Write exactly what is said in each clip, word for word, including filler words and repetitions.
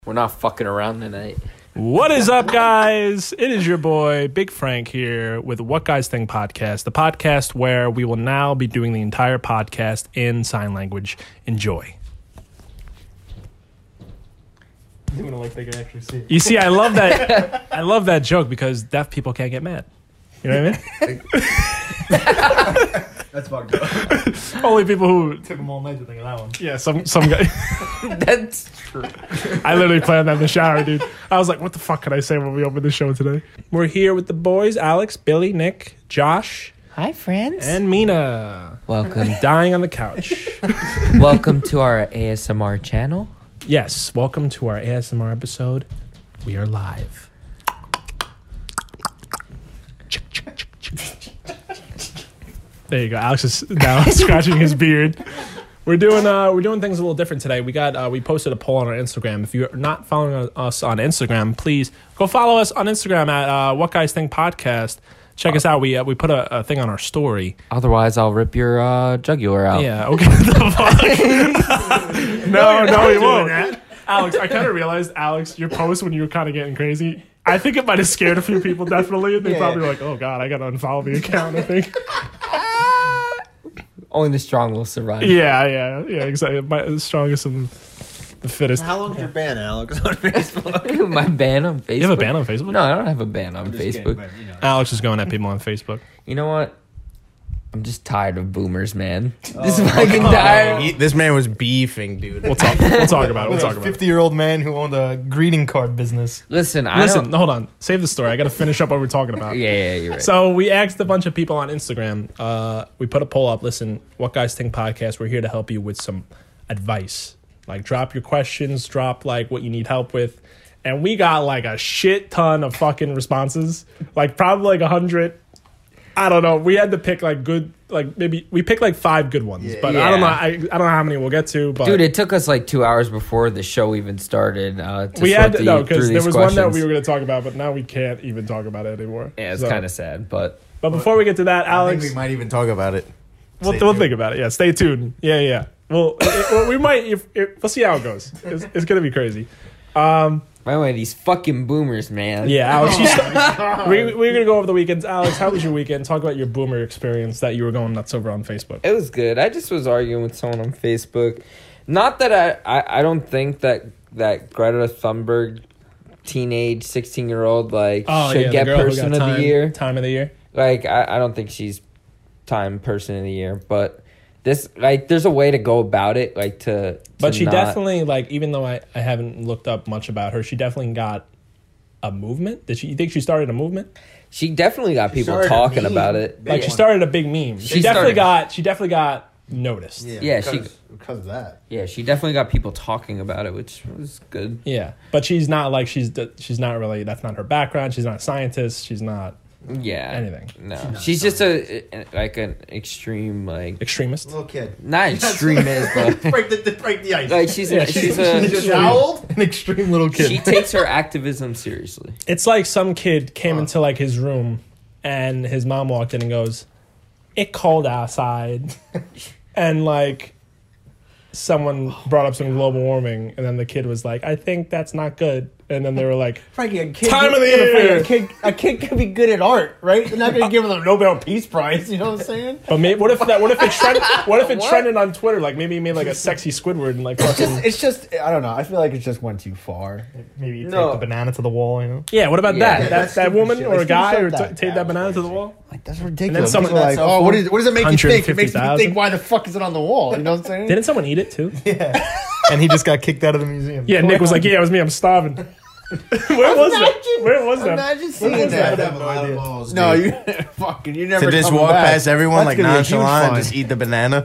We're not fucking around tonight. What is up, guys? It is your boy, Big Frank, here with What Guys Think podcast, the podcast where we will now be doing the entire podcast in sign language. Enjoy. Doing it like they can actually see. You see, I love that. I love that joke because deaf people can't get mad. You know what I mean? That's fucked up. Only people who Took them all night to think of that one. yeah, some some guy. That's true. I literally planned that in the shower, dude. I was like, what the fuck can I say when we open the show today? We're here with the boys, Alex, Billy, Nick, Josh, Hi, friends. and Mina. Welcome. Dying on the couch. Welcome to our A S M R channel. Yes, welcome to our A S M R episode. We are live. There you go. Alex is now scratching his beard. We're doing uh, we're doing things a little different today. We got uh, we posted a poll on our Instagram. If you're not following us on Instagram, please go follow us on Instagram at uh, What Guys Think Podcast. Check us out. We uh, we put a, a thing on our story. Otherwise, I'll rip your uh, jugular out. Yeah. Okay. The fuck? no, no, he won't. Alex, I kind of realized, Alex, your post when you were kind of getting crazy. I think it might have scared a few people, definitely. And they Yeah. probably were like, oh, God, I got to unfollow the account, I think. Only the strong will survive. Yeah, yeah, yeah, exactly. My, the strongest and the fittest. How long's your ban, Alex, on Facebook? My ban on Facebook. You have a ban on Facebook? No, I don't have a ban on Just Facebook. kidding, but, you know. Alex is going at people on Facebook. You know what? I'm just tired of boomers, man. Oh. Just fucking tired. He, this man was beefing, dude. We'll talk. We'll talk about it. We'll talk about it. fifty-year-old man who owned a greeting card business. Listen, I Listen, don't. hold on. Save the story. I got to finish up what we're talking about. Yeah, yeah, you're right. So we asked a bunch of people on Instagram. Uh, we put a poll up. Listen, What Guys Think podcast. We're here to help you with some advice. Like, drop your questions. Drop like what you need help with. And we got like a shit ton of fucking responses. Like probably like a hundred. I don't know. We had to pick like good. Like maybe we picked like five good ones. But I don't know. Yeah. I, I don't know how many we'll get to. But Dude, it took us like two hours before the show even started. Uh, to we sort had the, to, no through because there these was one that questions. we were going to talk about, but now we can't even talk about it anymore. Yeah, it's So- kind of sad, but But before we get to that, I Alex, think we might even talk about it. we'll, Stay we'll tuned. think about it. Yeah, stay tuned. Yeah, yeah. Well, it, well we might. If, if, we'll see how it goes. It's, it's going to be crazy. Um, by the way, these fucking boomers, man. yeah, Alex, you st- we, we're going to go over the weekends. Alex, how was your weekend? Talk about your boomer experience that you were going nuts over on Facebook. It was good. I just was arguing with someone on Facebook. Not that I, I, I don't think that that Greta Thunberg, teenage sixteen year old, like Oh, should yeah, the get girl who person got of time, the year. Time of the year. Like I, I don't think she's time person of the year, but this like there's a way to go about it, like to. to But she not- definitely, like, even though I, I haven't looked up much about her, she definitely got a movement. Did she? You think she started a movement? She definitely got people started a talking meme. about it. Like, she started a big meme. She, She definitely started- got. She definitely got noticed. Yeah, because, she- because of that. Yeah, she definitely got people talking about it, which was good. Yeah, but she's not like she's she's not really. That's not her background. She's not a scientist. She's not Yeah, anything. No, she's just a like an extreme like Extremist. Little kid. not extremist, but break, the, break the ice. like she's Yeah, a, she's- she's a Just how old? An extreme little kid. she takes her activism seriously. It's like some kid came into like his room, and his mom walked in and goes, "It cold outside," and like someone brought up some global warming, and then the kid was like, "I think that's not good," and then they were like, Frankie, a kid, Time of the yeah, Frankie, year. A kid, a kid can be good at art, right? They're not going to give them a Nobel Peace Prize. You know what I'm saying? "But maybe, what if that? What if it trended? What if it What? trended on Twitter? Like maybe he made like a sexy Squidward and like fucking." It's just, I don't know. I feel like it just went too far. Maybe you No. take the banana to the wall. You know, Yeah, what about Yeah. that? Yeah, that that's that stupid woman shit. or a Like, guy stupid or shit t- like take that. that banana to the wall? like that's ridiculous. someone- People are like, that's oh, what, is, what does it make you think? It makes me one hundred fifty thousand. think, why the fuck is it on the wall? You know what I'm saying? Didn't someone eat it too? Yeah. And he just got kicked out of the museum. Yeah, Nick was like, "Yeah, it was me. I'm starving." Where was that? Where was that? Imagine seeing was that. that? Have a lot of balls, No, dude. you fucking, you never to just coming walk back. past everyone That's like gonna be a huge nonchalant and fine. just eat the banana,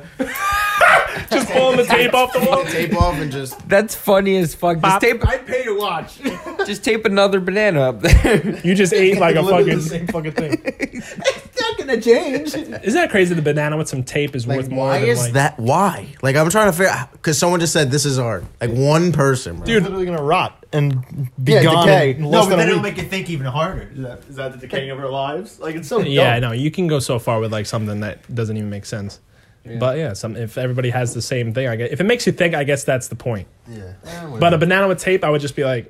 Just pulling the tape off the wall. tape off, and just That's funny as fuck. Just Pop. tape, I'd pay to watch. just tape another banana up there. You just ate like a Literally fucking. the same fucking thing. It's not gonna change. Isn't that crazy? The banana with some tape is like, worth more why than is like. that? Why? Like, I'm trying to figure out because someone just said this is art. Like one person, bro. Dude, literally gonna rot and be Yeah, gone. decay. in No, less but than a then it'll week. make you think even harder. Is that, is that the decaying of our lives? Like, it's so Yeah, I dumb. know. You can go so far with like something that doesn't even make sense. But yeah, some if everybody has the same thing, I guess if it makes you think, I guess that's the point. Yeah. But a banana with tape, I would just be like,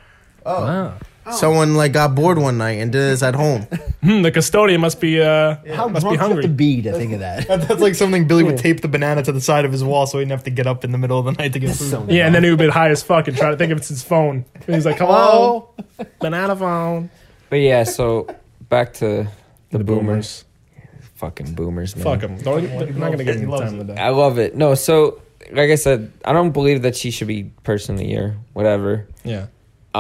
Oh. wow. Someone like got bored one night and did this at home. Hmm, the custodian must be uh How must be drunk do you have hungry. to be to think of that? That- That's like something Billy would tape the banana to the side of his wall so he didn't have to get up in the middle of the night to get food. so Yeah, and then he would be high as fuck and try to think if it's his phone. And he's like, hello, banana phone. But yeah, so back to the, The boomers. Fucking boomers, man. Fuck him. Don't, I'm not gonna give him the time of the day. I love it. No, so like I said, I don't believe that she should be person of the year, whatever. Yeah.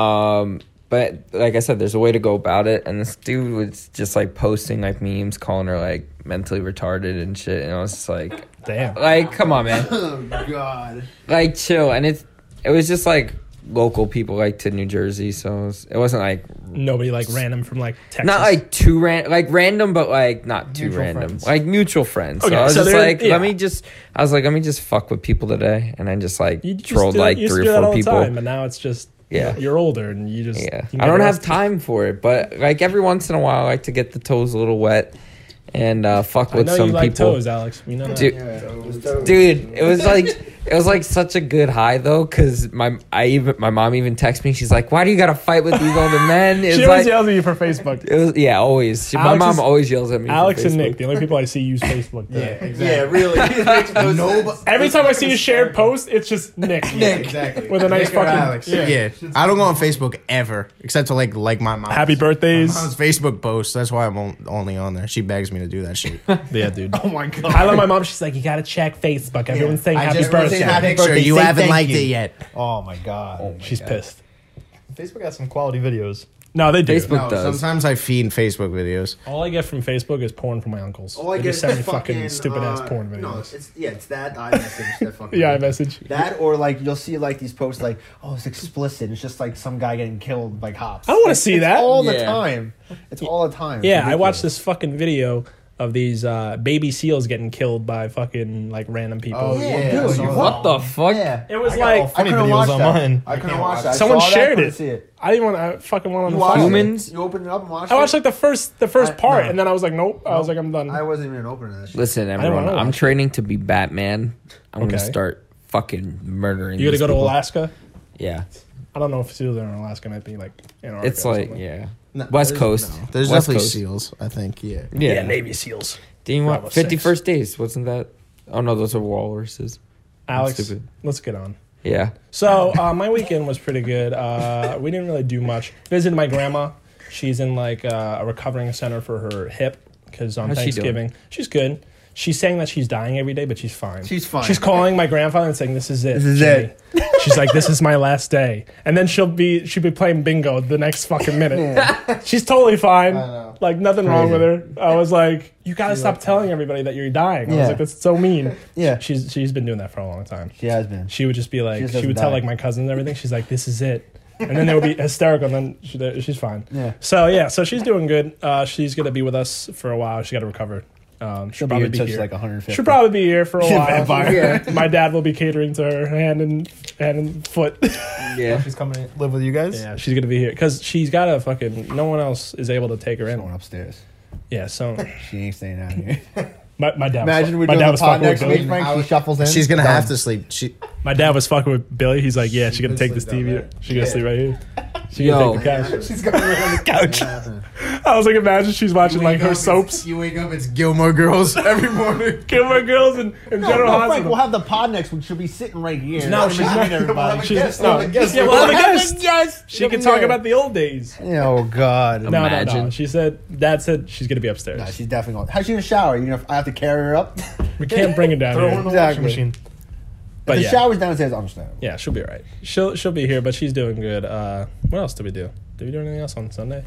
Um, but like I said, there's a way to go about it. And this dude was just like posting like memes, calling her like mentally retarded and shit. And I was just like, Damn. like, come on, man, Oh, God. like chill. And it's it was just like local people like to New Jersey, so it, was, it wasn't like Nobody like random from like Texas. not like too ran like random, but like not too Mutual random, friends. like mutual friends. Okay, so I was so just they're- like, yeah. let me just. I was like, let me just fuck with people today, and I just like You just trolled do- like you used to three do or that four all the people. time, but now it's just Yeah. you're older and you just Yeah, you can I get don't have arrested. time for it, but like every once in a while, I like to get the toes a little wet and uh, fuck I with know some you like people. toes, Alex. We know that. Dude, dude, it was like it was like such a good high though, because my I even my mom even texted me. She's like, "Why do you gotta fight with these older men?" It's She always like yells at you for Facebook. it was yeah, always. She, my Alex mom is- always yells at me. for Alex and Facebook. Nick, the only people I see use Facebook. though. Yeah, really. It makes no sense. Every time I see a shared post, it's just Nick. Nick. Exactly. With a nice Nick or fucking Alex. yeah. Yeah, I don't go on Facebook ever, except to like like my mom. Happy birthdays. My mom's Facebook posts. That's why I'm on- only on there. She begs me to do that shit. Yeah, dude. Oh my god. I love my mom. She's like, you gotta check Facebook. Everyone's saying I happy just- birthday. everyone's saying happy Picture, birthday, you say haven't thank liked you. it yet. Oh my god. She's pissed. Facebook has some quality videos. No, they do. Facebook No, does. sometimes I feed Facebook videos. All I get from Facebook is porn from my uncles. All I they get just send is me fucking stupid ass uh, porn videos. No, it's yeah, it's that iMessage. That fucking yeah, I message. That or like you'll see like these posts like, oh, it's explicit. It's just like some guy getting killed by cops. I don't wanna Like, see it's that. all the Yeah. time. It's all the time. It's Yeah, I ridiculous. watched this fucking video of these uh, baby seals getting killed by fucking like random people. Oh, Yeah, yeah. dude, I saw you- that. What the fuck? Yeah. It was I got like- all Funny I couldn't videos watch on that. mine. I couldn't watch that. I Someone saw that, shared couldn't it. See it. I didn't want to fucking want You to watched follow. Humans? it? You opened it up and watched I watched it? like the first the first I- part, no. and then I was like, nope. I was like, I'm done. I wasn't even opening that shit. Listen, didn't everyone, wanna I'm watch training to be Batman. I'm Okay. gonna start fucking murdering. you got to these go to people. Alaska. Yeah, I don't know if seals are in Alaska. Might be like Antarctica. it's or like something. yeah, No, West there's- Coast. no, there's West definitely Coast. seals. I think. Yeah. Yeah, yeah, Navy SEALs. Do you want Bravo Fifty six. First Days? Wasn't that? Oh no, those are walruses. Alex, stupid. let's get on. Yeah. So uh, my weekend was pretty good. Uh, we didn't really do much. Visited my grandma. She's in like uh, a recovering center for her hip because on How's she doing? Thanksgiving she's good. She's saying that she's dying every day, but she's fine. She's fine. She's calling my grandfather and saying, "This is it. This is Jimmy." She's like, "This is my last day," and then she'll be she'll be playing bingo the next fucking minute. She's totally fine. know. Like nothing wrong with her. I was like, "You gotta stop telling everybody that you're dying." I was Yeah. like, "That's so mean." Yeah. She's she's been doing that for a long time. She has been. She would just be like, just she, doesn't would tell die. like my cousins and everything. She's like, "This is it," and then they would be hysterical. And then she, she's fine. Yeah. So yeah, so she's doing good. Uh, she's gonna be with us for a while. She got to recover. Um, she'll, She'll be probably here be till here. she's like one hundred fifty. She'll probably be here for a She's a while. vampire. Yeah. My dad will be catering to her hand and hand and foot. Yeah. She's coming to live with you guys? Yeah, she's gonna be here because she's got a fucking. No one else is able to take her Going in. upstairs. Yeah, so She ain't staying out here. my, my dad. Imagine was, we're my doing dad the was pod fucking with next Billy. week, Frank. She shuffles in. She's gonna Done. have to sleep. She My dad was fucking with Billy. He's like, yeah, she's gonna take this sleep T V. down there. She's gonna sleep right here. She's Yo. gonna take the couch. She's gonna live on the couch. I was like, imagine she's watching like her soaps. You wake up, it's Gilmore Girls every morning. Gilmore Girls and, and No, General no, Frank, Hospital. we'll have the pod next week. She'll be sitting right here. No, she's not. everybody. She's, We'll no, have a guest. yeah, we'll have a guest. Yes. She can talk about the old days. Oh God. No, no, no. Imagine. She said, Dad said she's gonna be upstairs. No, she's definitely going. How's she in the shower? You know, I have to carry her up. We can't bring her down Throw her in here. the Exactly. washing machine. But the yeah, shower's downstairs. Understandable. yeah, she'll be all right. She'll she'll be here, but she's doing good. Uh, what else did we do? Did we do anything else on Sunday?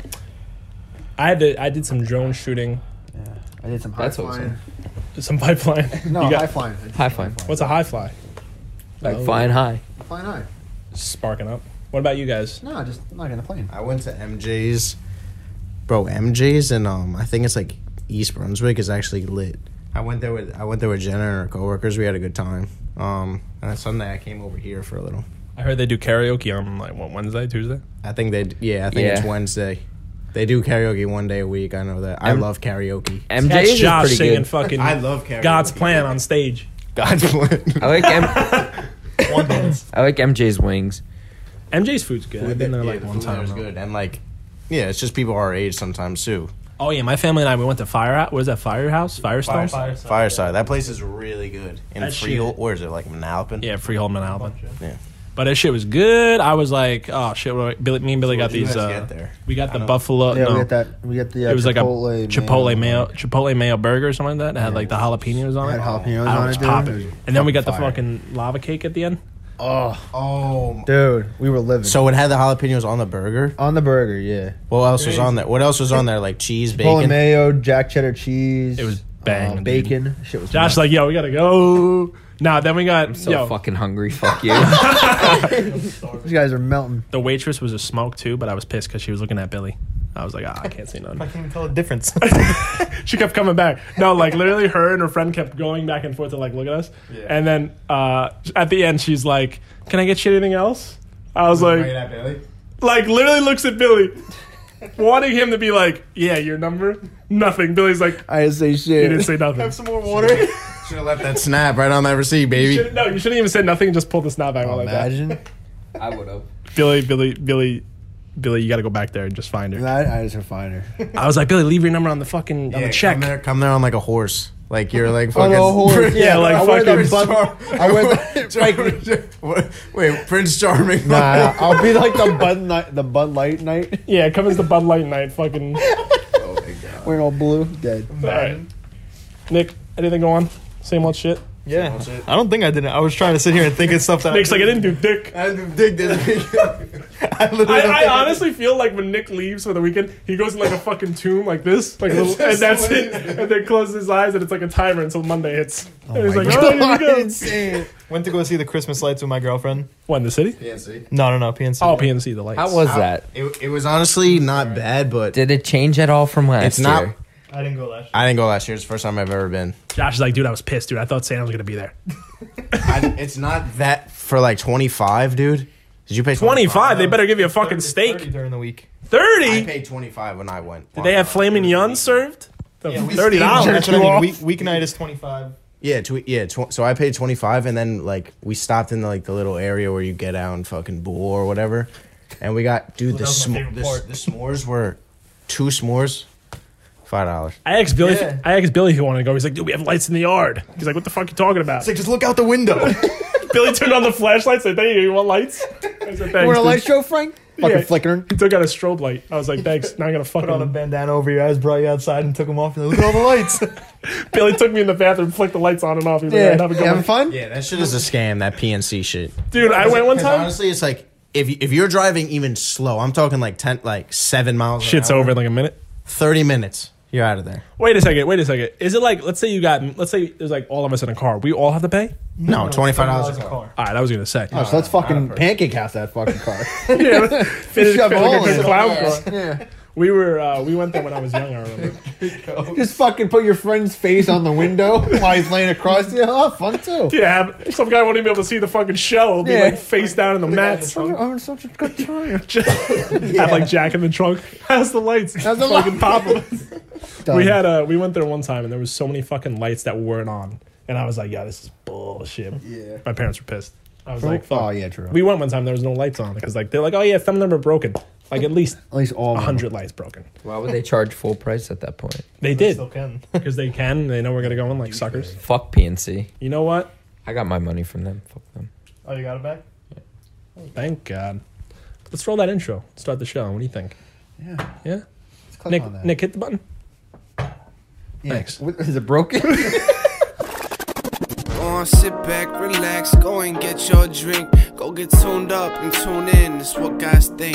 I had to. I did some drone shooting, Yeah. I did some high That's flying. some pipeline. No, You got- high flying. I did High some flying. What's a high fly? Like Oh. flying high. Flying high. Sparking up. What about you guys? No, just not in a plane. I went to M J's, bro. M J's and um, I think it's like East Brunswick is actually lit. I went there with I went there with Jenna and her coworkers. We had a good time. Um, and on Sunday I came over here for a little. I heard they do karaoke on like what Wednesday, Tuesday. I think they yeah I think it's Yeah. Wednesday. They do karaoke one day a week. I know that. I M- love karaoke. M That's J's is Josh pretty singing good. fucking I love karaoke. God's Plan on stage. God's plan. I like M- One dance. I like M J's wings. M J's food's good. I've been there Yeah, like the one food there time. is though. good, and like, yeah, it's just people our age sometimes too. Oh yeah, my family and I we went to Fire. What was that? Firehouse? Firestone? Fireside. Fireside. That place is really good. In That Freehold, shit- where is it? Like Manalapan? Yeah, Freehold Manalapan. Yeah. But that shit was good. I was like, oh shit. what- Billy, me and Billy got What'd you these. guys Uh, get there? we got I the don't- buffalo. Yeah, no, we got that. We got the uh, it was like a Chipotle Chipotle mayo, Chipotle mayo burger or something like that. It had like the jalapenos on Had it. jalapenos I on was it, dude. popping. It was And then we got the fucking fire. fucking lava cake at the end. Oh, Oh. dude, we were living. So it had the jalapenos on the burger. on the burger, yeah. What else was on there? What else was on there? Like cheese, Chipotle bacon. mayo, jack cheddar cheese. It was banging, uh, dude. bacon. Shit was. Josh nuts. like, yo, we gotta go. Nah, then we got I'm so yo. fucking hungry. Fuck you. These guys are melting. The waitress was a smoke too, but I was pissed because she was looking at Billy. I was like, ah, I can't say I nothing. can't even tell the difference. She kept coming back. No, like literally, her and her friend kept going back and forth to like look at us. Yeah. And then uh, at the end, she's like, "Can I get you anything else?" I was like, like literally looks at Billy, wanting him to be like, "Yeah, your number." Nothing. Billy's like, I didn't say he shit. didn't say nothing. Have some more water. Should have left that snap right on that receipt, baby. Shouldn't- no, you shouldn't even say nothing. Just pull the snot back Oh, like that. imagine. I would have. Billy, Billy, Billy, Billy, you got to go back there and just find her. I, I just would find her. I was like, Billy, leave your number on the fucking on Yeah, the check. Come there, come there on like a horse. Like you're like On fucking. a horse. Yeah, like I wear the fucking- bud, I wear the, like, What? Wait, Prince Charming. nah, I'll be like the Bud Night, the Bud Light night, Yeah, come as the Bud Light night. Fucking. Oh my god. wearing all blue. Dead. All right. Nick, anything go on? Same old shit. Yeah. I don't think I did it. I was trying to sit here and think of stuff that Nick's like, I didn't do dick. I dig this. I literally don't I, I think honestly feel like when Nick leaves for the weekend, he goes in like a fucking tomb like this, like a little, and that's it. And then closes his eyes, and it's like a timer until Monday hits. and he's like, oh, here we go. Insane. Went to go see the Christmas lights with my girlfriend. What, in the city? P N C. No, no, no. P N C. Oh, P N C, the lights. How was that? It, it was honestly not bad, but Did it change at all from last it's not. year? I didn't go last year. I didn't go last year. It's the first time I've ever been. Josh is like, dude, I was pissed, dude. I thought Santa was gonna be there. I, it's not that for like twenty-five, dude. Did you pay Twenty-five. They better give you a fucking thirty steak. during the week. I Thirty. paid twenty-five when I went. Did they have flaming yuns served? The Yeah, we Thirty dollars. That's what I mean. Week weeknight is twenty five. Yeah, tw- yeah. Tw- so I paid twenty-five, and then like we stopped in the, like the little area where you get out and fucking bull or whatever, and we got dude the that was my s'mo- favorite the, part. the s'mores were two s'mores, five dollars. I asked Billy. Yeah. I asked Billy who wanted to go. He's like, dude, we have lights in the yard. He's like, what the fuck are you talking about? It's like just look out the window. Billy turned on the flashlight. Said, "Thank you. You want lights?" I said, "Thanks." You want a dude." light show, Frank? Fucking Yeah. flickering. He took out a strobe light. I was like, "Thanks." Now I'm gonna Put on a fucking. bandana over your eyes, brought you outside, and took them off. And look at all the lights. Billy took me in the bathroom, flicked the lights on and off. He was Yeah, like, "Have a good having one." fun? Yeah, that shit is a scam. That P N C shit. Dude, I went one 'Cause time. honestly, it's like if you, if you're driving even slow, I'm talking like ten, like seven miles. an Shit's hour, over in like a minute. Thirty minutes. You're out of there. Wait a second. Wait a second. Is it like, let's say you got, let's say there's like all of us in a car. We all have to pay? No, twenty-five dollars a a car. All right, I was gonna say. Oh, so let's fucking pancake house that fucking car. Yeah, finish Shove like a hole a in good it. clown car. Yeah. We were, uh, we went there when I was young. I remember. Just fucking put your friend's face on the window while he's laying across you. Oh, fun too. Yeah, have, some guy won't even be able to see the fucking shell. It'll be Yeah. like face down in the mats. I'm having such a good time. Have like Jack in the trunk. How's the lights? How's the fucking pop 'em. Done. We had uh we went there one time and there was so many fucking lights that weren't on, and I was like, yeah, this is bullshit. Yeah. My parents were pissed. I was like, Oh, fuck. yeah, true. We went one time, there was no lights on because like they're like, oh yeah, some of them are broken. Like at least At least all a of them. hundred lights broken. Why would they charge full price at that point? They did Still can. because they can. They know we're gonna go in like suckers. Fuck P N C. You know what? I got my money from them. Fuck them. Oh, you got it back? Thank God. Let's roll that intro. Start the show. What do you think? Yeah. Yeah. Let's click Nick, on that. Nick, hit the button. Yeah. thanks. What- Is it broken? Go on, sit back, relax, go and get your drink. Go get tuned up and tune in, it's what guys think.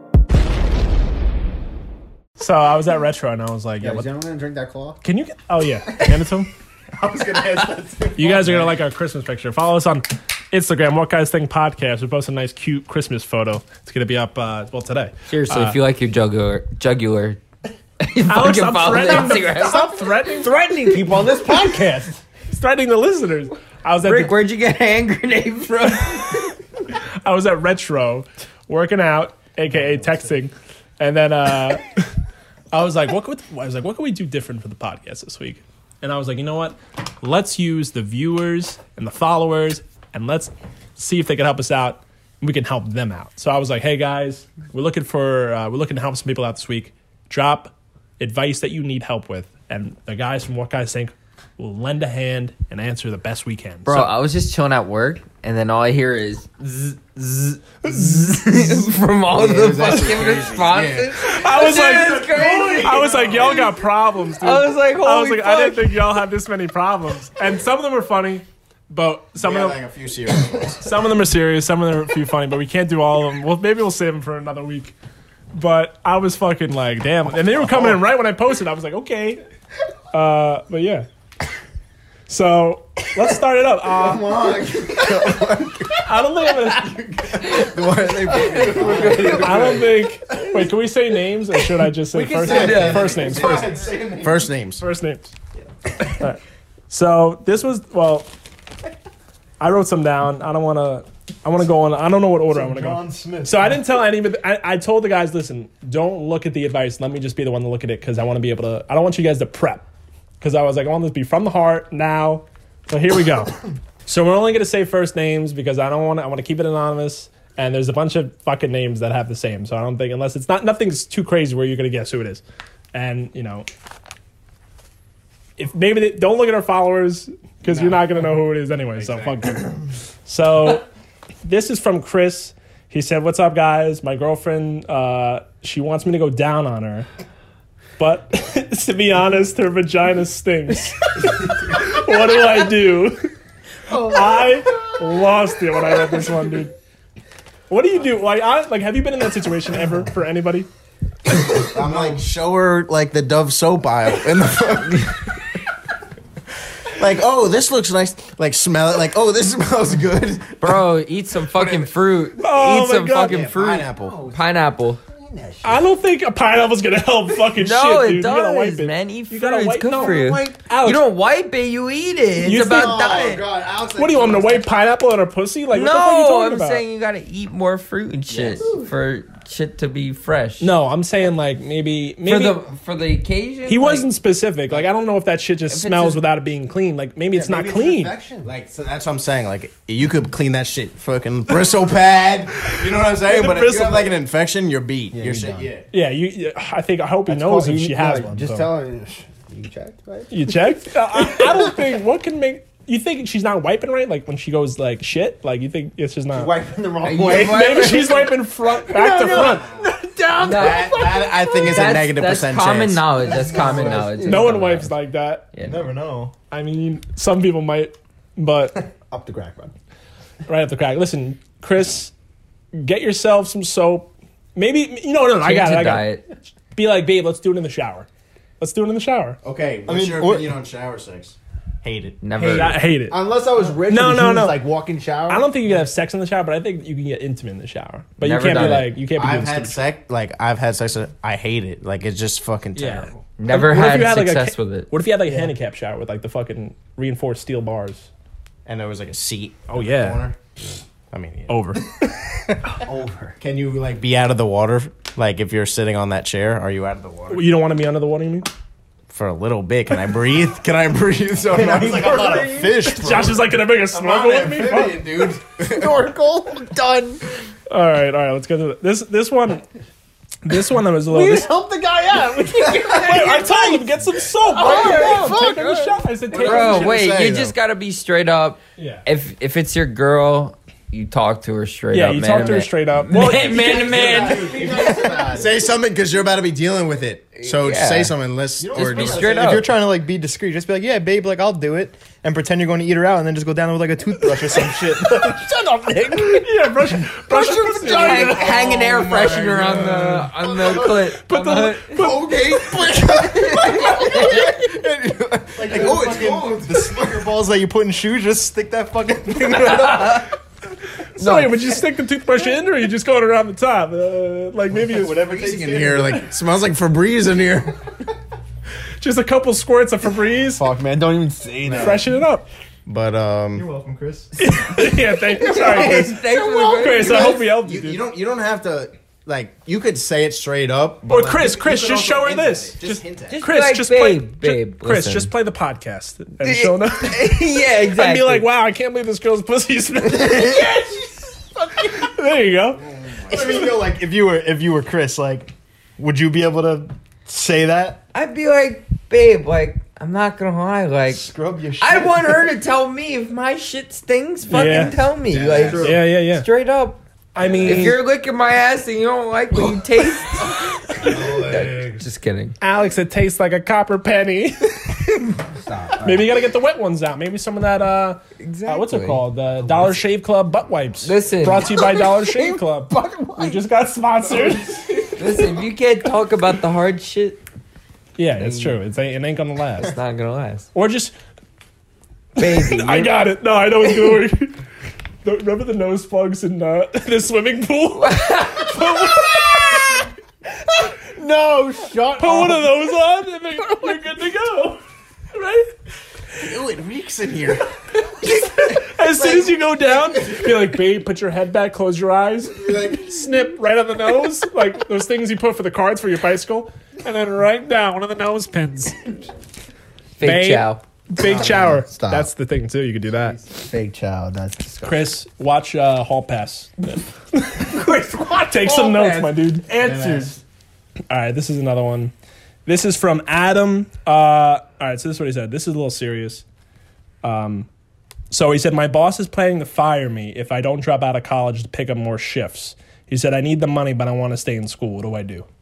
So I was at Retro and I was like, yeah, Yeah, what, is anyone gonna drink that claw? can you get, oh yeah, hand it to him. I was gonna ask that too. You guys are gonna like our Christmas picture. Follow us on Instagram, What Guys Think Podcast. We post a nice, cute Christmas photo. It's gonna be up, uh, well, today. Seriously, Uh, if you like your jugular, jugular, Alex, fucking stop follow the threatening, Instagram. stop threatening, Threatening people on this podcast. He's threatening the listeners. I was at Rick, the, where'd you get a hand grenade from? I was at Retro, working out, aka texting, and then uh, I was like, what could I was like, what can we do different for the podcast this week? And I was like, you know what? Let's use the viewers and the followers, and let's see if they can help us out. And we can help them out. So I was like, hey guys, we're looking for uh, we're looking to help some people out this week. Drop advice that you need help with, and the guys from What Guys Think will lend a hand and answer the best we can. Bro, So- I was just chilling at work, and then all I hear is zzz, zzz, zzz from all Yeah, the it was actually fucking crazy. responses. I was Dude, like, it's crazy. I was like, y'all got problems, dude. I was like, holy I was like, I didn't fuck. think y'all had this many problems. And some of them were funny, but some Yeah, of like them, a few serious ones. some of them are serious. Some of them are a few funny, but we can't do all of them. Well, maybe we'll save them for another week. But I was fucking like, damn. And they were coming in right when I posted. I was like, okay. Uh, but yeah. So let's start it up. Uh, Come on. I don't think I'm gonna. Why are they picking? I don't think. Wait, can we say names or should I just say first say names? that. First names. First names. First names. First names. All right. So this was well. I wrote some down. I don't want to. I want to go on. I don't know what order I want to go. John Smith. So I didn't tell anybody. I, I told the guys, listen, don't look at the advice. Let me just be the one to look at it because I want to be able to. I don't want you guys to prep because I was like, I want this to be from the heart now. So here we go. So we're only going to say first names because I don't want to. I want to keep it anonymous. And there's a bunch of fucking names that have the same. So I don't think unless it's not nothing's too crazy where you're going to guess who it is. And you know, if maybe they, don't look at our followers because you're not going to know who it is anyway. So fuck them. So. This is from Chris. He said, "What's up, guys? My girlfriend, uh, she wants me to go down on her, but to be honest, her vagina stinks. What do I do?" I lost it when I read this one, dude. What do you do? Like, I, like, have you been in that situation ever for anybody? I'm like, show her like the Dove soap aisle in the like, oh, this looks nice. Like, smell it. Like, oh, this smells good. Bro, eat some fucking fruit. Oh eat my some God. fucking Yeah, fruit. pineapple. Pineapple. I don't think a pineapple's gonna help fucking No, shit, it dude. You gotta wipe does, it. man. Eat You fruit. gotta It's wipe- good no, for you. Alex, You don't wipe it, you eat it. It's You about think- diet. God, Alex, What do you want me to wipe pineapple on her pussy? Like, what the fuck are you No, talking I'm about? saying you gotta eat more fruit and shit for shit to be fresh. No, I'm saying like maybe for maybe the for the occasion. he like, wasn't specific. Like I don't know if that shit just If it's smells a- without it being clean. Like maybe it's not clean. Like, so that's what I'm saying. Like, you could clean that shit, fucking bristle pad. You know what I'm saying? The But if you bristle have like an infection, you're beat. your you're shit, done. yeah. Yeah, you. I think I hope he knows if she has one. Just so. tell her. You checked, right? You checked? Uh, I, I don't think what can make you think she's not wiping right. Like when she goes like shit. Like you think it's just not. Wiping the wrong you way. wipe- Maybe she's wiping front back to front. Down. No, That, that I think is a that's, negative that's percent common chance. knowledge. That's common knowledge. No one Common wipes knowledge. like that. Yeah, You never know. I mean, some people might, but Up the crack, bud. right up the crack. Listen, Chris, get yourself some soap. Maybe you know. No, no, I Change got it. your I got it. diet. Be like, babe, let's do it in the shower. Let's do it in the shower. Okay, I what's mean, your what- opinion on shower sex? Hate it. Never. I hate it. Unless I was rich. No, and no, he was, no. Like walk in shower. I don't think you can have sex in the shower, but I think you can get intimate in the shower. But Never you can't be done it. like you can't be I've doing had stupid- sex. Like I've had sex. with- I hate it. Like it's just fucking Yeah. terrible. Never What if had you had, like, a success ca- with it. What if you had like a handicap shower with like the fucking reinforced steel bars? And there was like a seat. Oh, in the yeah. corner. I mean, yeah. Over. over. Can you like be out of the water? Like if you're sitting on that chair, are you out of the water You don't want to be under the water, you mean? for a little bit? Can I breathe? Can I breathe? So I was like, I'm not a fish. Bro. Josh is like, can I bring a I'm snorkel not with an me? amphibian, dude. Snorkel done. All right, all right. Let's go to this. This one. This one I was a little. We This, help the guy out. We can get wait, I told him get some soap. Wipe it down. Take her a shot. I said take her a Bro, shot. wait, say, you though. just gotta be straight up. Yeah. If if it's your girl, you talk to her straight Yeah, up. you man talk to to her man. straight up. Man, Well, man to man. Say something because you're about to be dealing with it. So Yeah. say something. Let's Just or be just- straight If up. you're trying to like be discreet, just be like, "Yeah, babe, like I'll do it," and pretend you're going to eat her out, and then just go down there with like a toothbrush or some shit. Shut up, Nick. yeah, brush, brush your Hang, vagina. hang an air freshener on the on the clit. Put on the, the hood. put, Okay. like, oh, it's cold. The slicker balls that you put in shoes, just stick that fucking thing right up. so wait, would you stick the toothbrush in, or are you just going around the top? Uh, like maybe it's Whatever Freezing takes in here, like smells like Febreze in here. just a couple squirts of Febreze. Fuck, man, don't even say that. Freshen it up. But um, You're welcome, Chris. yeah, thank you. Sorry, Chris. Thanks for the Chris, I hope we helped you, you, dude. you don't you don't have to like you could say it straight up. Or like, Chris, you- Chris, you could just also show her hint at this. it. Just, Just- hint at just- it. Chris, Like, just babe, play, babe, ju- Chris, listen. just play the podcast and show them. yeah, exactly. And be like, wow, I can't believe this girl's pussy's. Yeah, there you go. I mean, you know, like if you were if you were Chris, like, would you be able to say that? I'd be like, babe, like, I'm not gonna lie, like, Scrub your shit. I want her to tell me if my shit stings. Fucking Yeah. tell me, Yeah, like, true. Yeah, yeah, yeah. straight up. I mean, If you're licking my ass and you don't like what you taste, just kidding. Alex, it tastes like a copper penny. Stop. Maybe you gotta get the wet ones out. Maybe some of that. Uh, Exactly. uh, what's it called? The Dollar Shave Club butt wipes. Listen. brought to you by Dollar Shave Club. We just got sponsored. Listen, if you can't talk about the hard shit, Yeah, it's true. It's it ain't gonna last. it's not gonna last. Or just Baby, I you're- got it. No, I know it's gonna work. Don't- Remember the nose plugs in uh, the swimming pool? No, shut Put one of those on, and then you're good to go. Right? Ew, it reeks in here. As soon as you go down, be like, babe, put your head back, close your eyes, snip right on the nose, like those things you put for the cards for your bicycle, and then right down one of the nose pins. fake Babe. chow. Big shower. Stop. That's the thing too. You could do that. Fake child. That's disgusting. Chris, watch uh, Hall Pass. Chris, what? Take some notes, my dude. Answers. All right, this is another one. This is from Adam. Uh, all right, so this is what he said. This is a little serious. Um, so he said, my boss is planning to fire me if I don't drop out of college to pick up more shifts. He said, I need the money, but I want to stay in school. What do I do?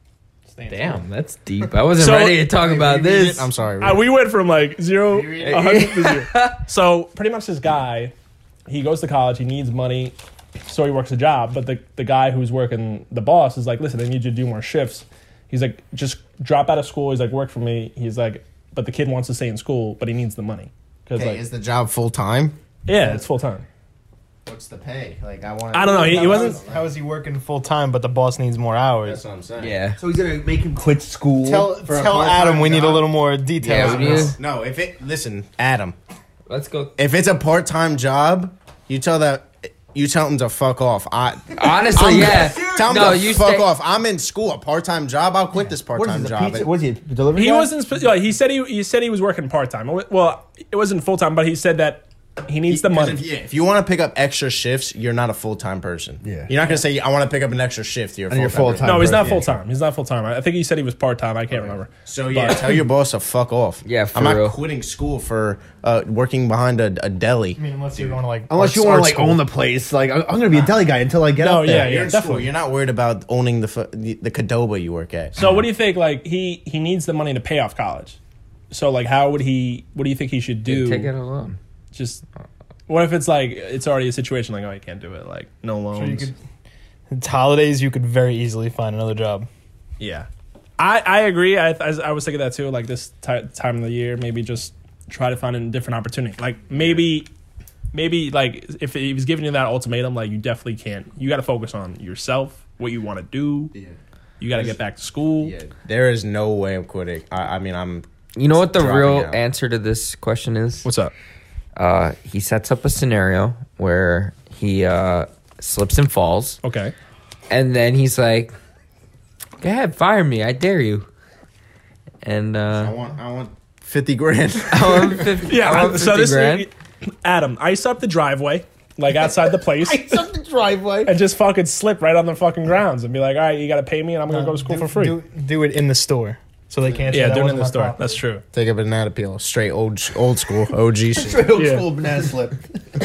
Damn, that's deep. I wasn't So- ready to talk about this. I'm sorry. Uh, we went from like zero, a hundred to zero. So pretty much this guy, he goes to college, he needs money, so he works a job. But the, the guy who's working, the boss, is like, listen, I need you to do more shifts. He's like, just drop out of school. He's like, work for me. He's like, but the kid wants to stay in school, but he needs the money. Cause Okay, like, is the job full time? yeah, it's full time. What's the pay? Like I want. I don't know. He, he How wasn't. is- How is he working full time, but the boss needs more hours? That's what I'm saying. Yeah. So he's gonna make him quit school. Tell for a tell part-time Adam we need a job? little more details. Yeah, on we this. need- No, if it listen, Adam, Let's go. if it's a part time job, you tell that you tell him to fuck off. I Honestly, I'm- yeah. Tell him No, to you fuck stay- off. I'm in school, a part time job. I'll quit this part What is time this, a job. pizza? Was he a delivery He guy? wasn't. spe- like, he said he he said he was working part time. Well, it wasn't full time, but he said that he needs the money. If, yeah, if you want to pick up extra shifts, you're not a full time person. Yeah. You're not gonna say I want to pick up an extra shift. You're a And you're full time. full-time. No, he's not Yeah. full time. He's not full time. I think he said he was part time. I can't remember. So yeah, But- tell your boss to fuck off. Yeah, for I'm not real. quitting school for uh, working behind a, a deli. I mean, unless you're going to like Unless arts- you want to art like school. own the place, like I'm, I'm gonna be a deli guy until I get No, up there. yeah, You're in definitely. school. You're not worried about owning the fu- the, the Cadoba you work at. So what do you think? Like he he needs the money to pay off college. So like how would he? What do you think he should do? Take it alone. Just what if it's like it's already a situation like oh you can't do it like no loans. Sure, you could, it's holidays. You could very easily find another job. Yeah, I I agree. I I, I was thinking that too. Like this ti time of the year, maybe just try to find a different opportunity. Like maybe. Maybe like if he was giving you that ultimatum, like you definitely can't. You got to focus on yourself, what you want to do. Yeah. You got to get back to school. Yeah, there is no way I'm quitting. I, I mean, I'm. You know what the Dropping real out. answer to this question is? What's up? Uh, he sets up a scenario where he uh, slips and falls, Okay. and then he's like, "Go ahead, fire me. I dare you." And I uh, want. I want fifty grand. I want fifty, Yeah. I want so fifty this grand. Adam, ice up the driveway, like outside the place, It's up the driveway. and just fucking slip right on the fucking grounds and be like, all right, you got to pay me, and I'm gonna go to school do, for free. Do, do it in the store, so they can't. say yeah, that do it in wasn't the my store. property. That's true. Take a banana peel, straight old old school O G shit. Straight old Yeah. school banana slip.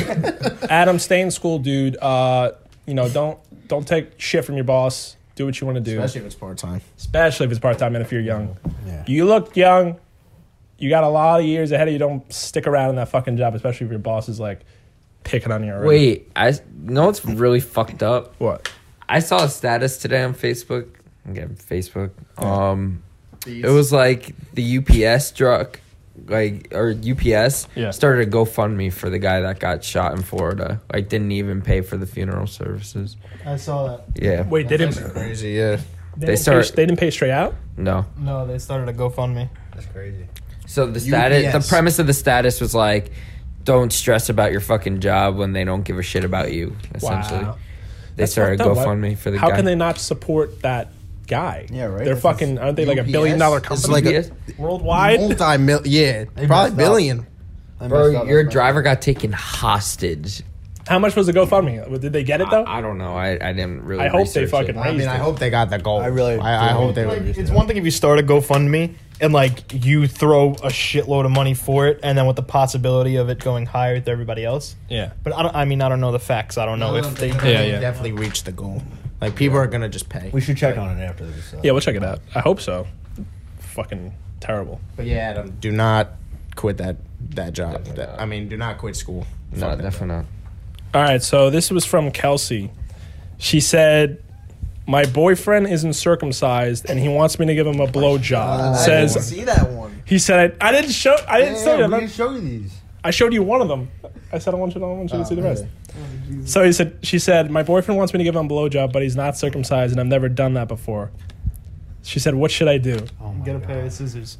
Adam, stay in school, dude. Uh, you know, don't don't take shit from your boss. Do what you want to do, Especially if it's part time. especially if it's part time and if you're young. Yeah. You look young. You got a lot of years ahead of you. Don't stick around in that fucking job, especially if your boss is like picking on you already. Wait, I you know what's really fucked up? What? I saw a status today on Facebook. Again, Facebook. Um, it was like the U P S truck, like or U P S Yeah. started a GoFundMe for the guy that got shot in Florida. Like, didn't even pay for the funeral services. I saw that. Yeah, Wait, they didn't. Crazy, yeah. They, They didn't start- pay, they didn't pay straight out. no. No, they started a GoFundMe. That's crazy. So the status, U P S. the premise of the status was like, don't stress about your fucking job when they don't give a shit about you. Essentially. Wow. They That's started fucked up. Why- GoFundMe for the How guy. can they not support that guy? Yeah, right. They're That's fucking. Aren't they like a U P S? billion dollar It's company? like a- Yes. worldwide. Multi mil, yeah, They probably messed up. billion. I Bro, messed up, your that's driver got taken hostage. How much was the GoFundMe? Did they get it though? I, I don't know. I, I didn't really. I hope they research fucking it. I mean, raised I it. hope they got the goal. I really I, I do. hope they Like, would. it's one thing if you start a GoFundMe and like you throw a shitload of money for it, and then with the possibility of it going higher with everybody else. Yeah. But I don't. I mean, I don't know the facts. I don't know if they. Yeah, yeah. Definitely reach the goal. Like people are gonna just pay. We should check on it after this. Uh, Yeah, we'll check it out. I hope so. Fucking terrible. But yeah, Adam, do not quit that that job. That, I mean, do not quit school. No, Fuck that definitely job. not. All right, so this was from Kelsey. She said, "My boyfriend isn't circumcised, and he wants me to give him a blowjob." Says see that one. he said, "I didn't show. I didn't say Yeah, that. we didn't show you these. I showed you one of them. I said I want you. I want you to see the rest." So he said, "She said my boyfriend wants me to give him a blowjob, but he's not circumcised, and I've never done that before." She said, "What should I do?" Oh my Get a God. pair of scissors.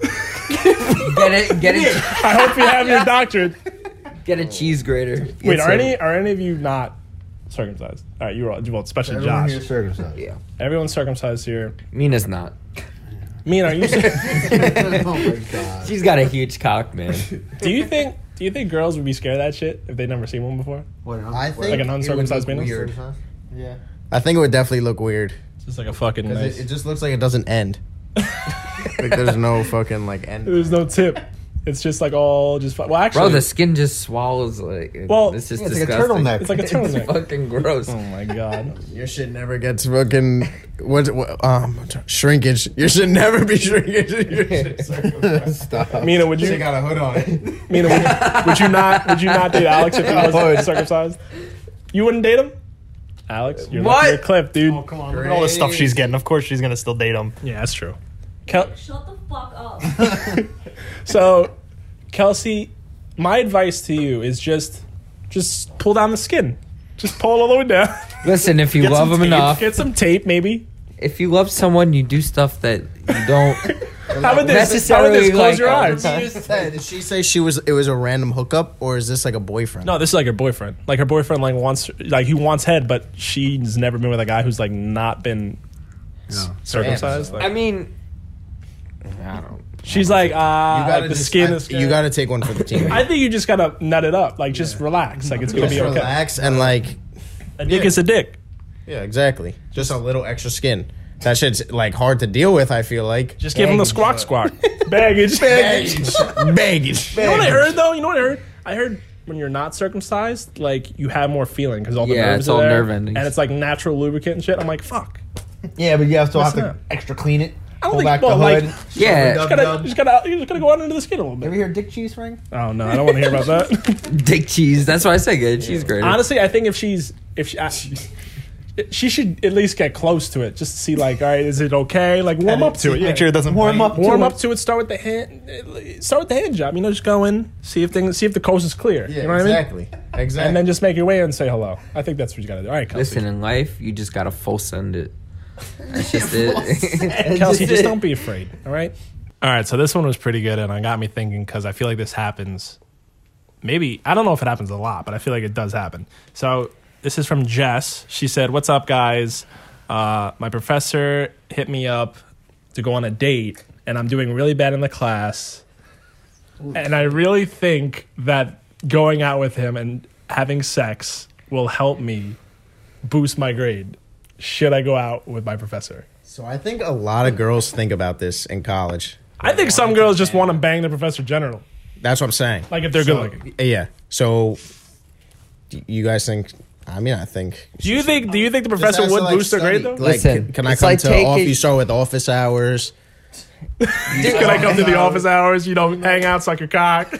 Get it, get it, I hope you have your doctorate. get a cheese grater. Wait, Get are some- any are any of you not circumcised? All right, you're all, well, especially Everyone Josh. here circumcised. Yeah, Everyone's circumcised here. Mina's not. Me, are you? Oh my God. She's got a huge cock, man. Do you think? Do you think girls would be scared of that shit if they'd never seen one before? What, I'm- I what- think Like an it would uncircumcised look penis? weird. Yeah. I think it would definitely look weird. Just like a fucking 'Cause nice. it, it just looks like it doesn't end. Like there's no fucking like end. There's no tip. It's just like all just. fu- Well, actually, Bro, the skin just swallows like. Well, it's just Yeah, it's like a disgusting. turtleneck. it's like a turtleneck. Fucking gross. Oh my god. Your shit never gets fucking what, what um shrinkage. Your shit never be shrinkage. Your shit's circumcised. Stop. Mina, would She you? got a hood on it. Mina, would, would you not? Would you not date Alex if he was would. circumcised? You wouldn't date him, Alex. You're What? Your clip, dude. Oh come on! Look at all the stuff she's getting. Of course, she's gonna still date him. Yeah, that's true. Kel- Shut the fuck up. so, Kelsey, my advice to you is just, just pull down the skin. Just pull it all the way down. Listen, if you Get love some them tape. enough, Get some tape, maybe. if you love someone, you do stuff that you don't. How about this? How about Necessarily, this? Close like, your all the eyes. time. Did she say she was? It was a random hookup, or is this like a boyfriend? No, this is like her boyfriend. Like her boyfriend, like wants, like he wants head, but she's never been with a guy who's like not been s- circumcised. Like, I mean, I don't. she's like, You ah, gotta like the just, skin I- is. you gotta take one for the team. I think you just gotta nut it up. Like just relax. Like it's gonna Just be okay. relax and like, A dick Yeah. is a dick. yeah, exactly. Just a little extra skin. That shit's like hard to deal with. I feel like Just give him the squawk squawk. Baggage. baggage, baggage. You know what I heard though? You know what I heard? I heard when you're not circumcised, like you have more feeling because all the Yeah, nerves it's are all there, nerve endings. and it's like natural lubricant and shit. I'm like, fuck. Yeah, but you have to have Listen to up. extra clean it. I don't Pull think- back well, the like- hood. Yeah. dub, You gotta, dub. you just gotta, you just gotta go out into the skin a little You ever bit. hear dick cheese ring? Oh no, I don't want to hear about that. Dick cheese. That's why I say good cheese grater. Honestly, I think if she's if she. I, she should at least get close to it just to see, like, all right, is it okay? Like, warm up to it. Yeah. Make sure it doesn't Warm bite. up. Warm to up to it. Start with the hand. Start with the hand job. You know, just go in, see if things, see if the coast is clear. Yeah, you know what I mean? exactly, exactly. And then just make your way in and say hello. I think that's what you gotta do. All right, Kelsey. Listen, in life, you just gotta full send it. That's just it. That's Kelsey, just it. don't be afraid. All right. All right. So this one was pretty good, and it got me thinking because I feel like this happens. Maybe I don't know if it happens a lot, but I feel like it does happen. So this is from Jess. She said, "What's up, guys? Uh, my professor hit me up to go on a date, and I'm doing really bad in the class. And I really think that going out with him and having sex will help me boost my grade. Should I go out with my professor?" So I think a lot of girls think about this in college. I think some girls just want to bang the professor general. That's what I'm saying. Like if they're So- good looking. Yeah. So, do you guys think? I mean, I think. Do you think? Do you think the Just professor has to, would like, boost their study. grade though? Like, Listen, can, can I it's come like to take office? it- You start with office hours. Can I come to the office hours? You know, hang out, suck your cock.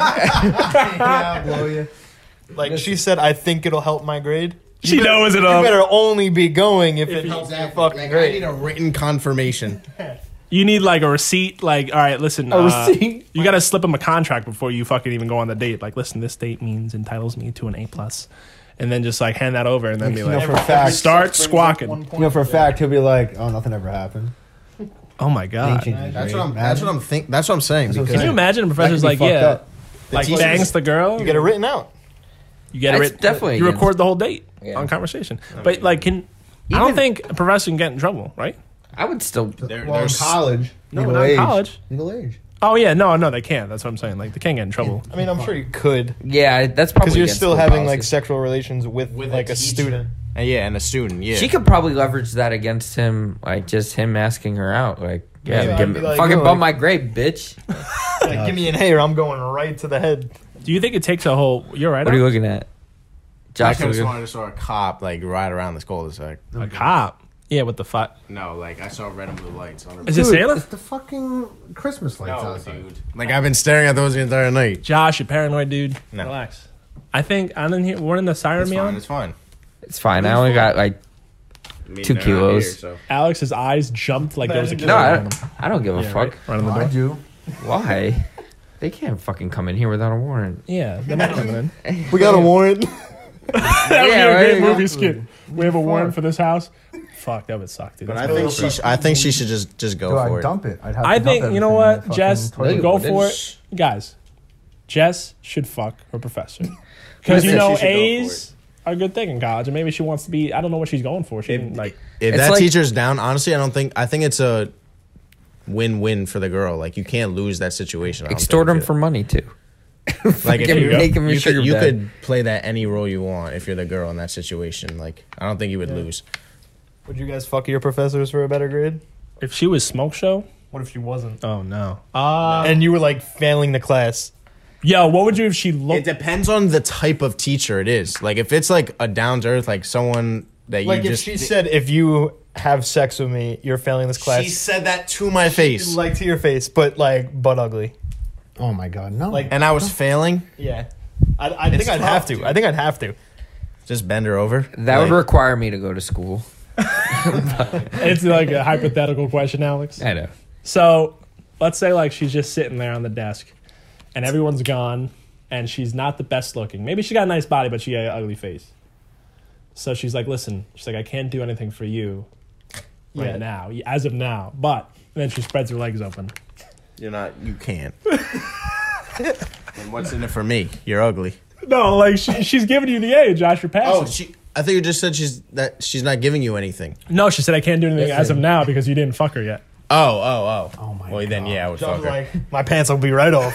Yeah, blow you. Like she said, I think it'll help my grade. She knows it You up. better only be going if, it you- helps your Exactly. fucking Like, I grade. need a written confirmation. You need like a receipt. Like, all right, listen. A uh, receipt? You got to slip him a contract before you fucking even go on the date. Like, listen, this date means entitles me to an A plus, and then just like hand that over and then be You know, like, for a fact, start squawking. you know, for a fact, he'll be like, "Oh, nothing ever happened." Oh my god. Ancient That's grade. what I'm. That's what I'm think. That's what I'm saying. That's what I'm because Can you imagine a That professor's could be like, fucked yeah, up. like teachers- bangs the girl? You get it written out. You get It's it. definitely You against- record the whole date Yeah. on conversation. But like, can I don't Even- think a professor can get in trouble, right? I would still. There- Well, in there's- college. No, legal not in age. college. Legal age. Oh yeah, no, no, they can't. That's what I'm saying. Like, they can't get in trouble. I mean, I'm sure you could Yeah, that's probably because you're against still school having like policy. sexual relations with, With like a a, teacher. student. And yeah, and a student. Yeah. She could probably leverage that against him, like just him asking her out. Like, yeah, Yeah, give I'd me, be like, fucking yo, bump like- my grape, bitch. Like, give me an A or I'm going right to the head. Do you think it takes a whole? You're right. What are you Alex? looking at? I Josh, could have looking- sworn I saw a cop like right around this cul-de-sac. A cop. Yeah, what the fuck? No, like I saw red and blue lights on her. Is it Dude, Santa? It's the fucking Christmas lights No, outside. dude. Like I've been staring at those the entire night. Josh, you paranoid dude. No. Relax. I think I didn't hear. Weren't the siren It's me fine. on? It's fine. it's fine. I only got like I mean, Two they're not kilos. here, so. Alex's eyes jumped like there was a kid no. I around don't, him. I don't give a Yeah, fuck. right, right on the Oh, I door. do. Why? They can't fucking come in here without a warrant. Yeah, they're not coming in. We got a warrant. That would be Yeah, a great right. movie skit. We have a warrant for this house. Fuck, that would suck, dude. But That's I think really- she. Sh- I think she should just just go Do for I it. dump it? I'd have I to think dump you know everything in what, the Jess, fucking toilet. go Then for sh- it, guys. Jess should fuck her professor because you said know she should go for A's are a good thing in college, and maybe she wants to be. I don't know what she's going for. She didn't, like. If It's that like- teacher's down, honestly, I don't think. I think it's a win-win for the girl. Like you can't lose that situation. I don't Extort think. him for money too. Like if Fucking you, make him a you, sugar could, you daddy. could play that any role you want if you're the girl in that situation. Like I don't think you would lose. Would you guys fuck your professors for a better grade? If she was smoke show, What if she wasn't? oh no. Uh, And you were like failing the class. yo, what would you if she It looked? depends on the type of teacher it is. Like if it's like a down to earth, like someone that Like you if just. she said, if you have sex with me, you're failing this class. she said that to my face, like to your face, but like butt ugly. Oh my god, no. Like- and I was failing. Yeah. I, I think It's I'd tough, have to. dude. I think I'd have to. Just bend her over. That Like, would require me to go to school. It's like a hypothetical question, Alex. I know. So let's say like she's just sitting there on the desk, and everyone's gone, and she's not the best looking. Maybe she got a nice body, but she got an ugly face. So she's like, "Listen," she's like, "I can't do anything for you right Yeah. now, as of now." But and then she spreads her legs open. You're not. You can't. And what's in it for me? You're ugly. No, like she, she's giving you the A, Josh. You're passing. Oh, she. I think you just said she's that she's not giving you anything. No, she said I can't do anything Listen. as of now because you didn't fuck her yet. Oh, oh, oh. Oh my Well, then God. yeah, I would So I fuck was her. like, my pants will be right off.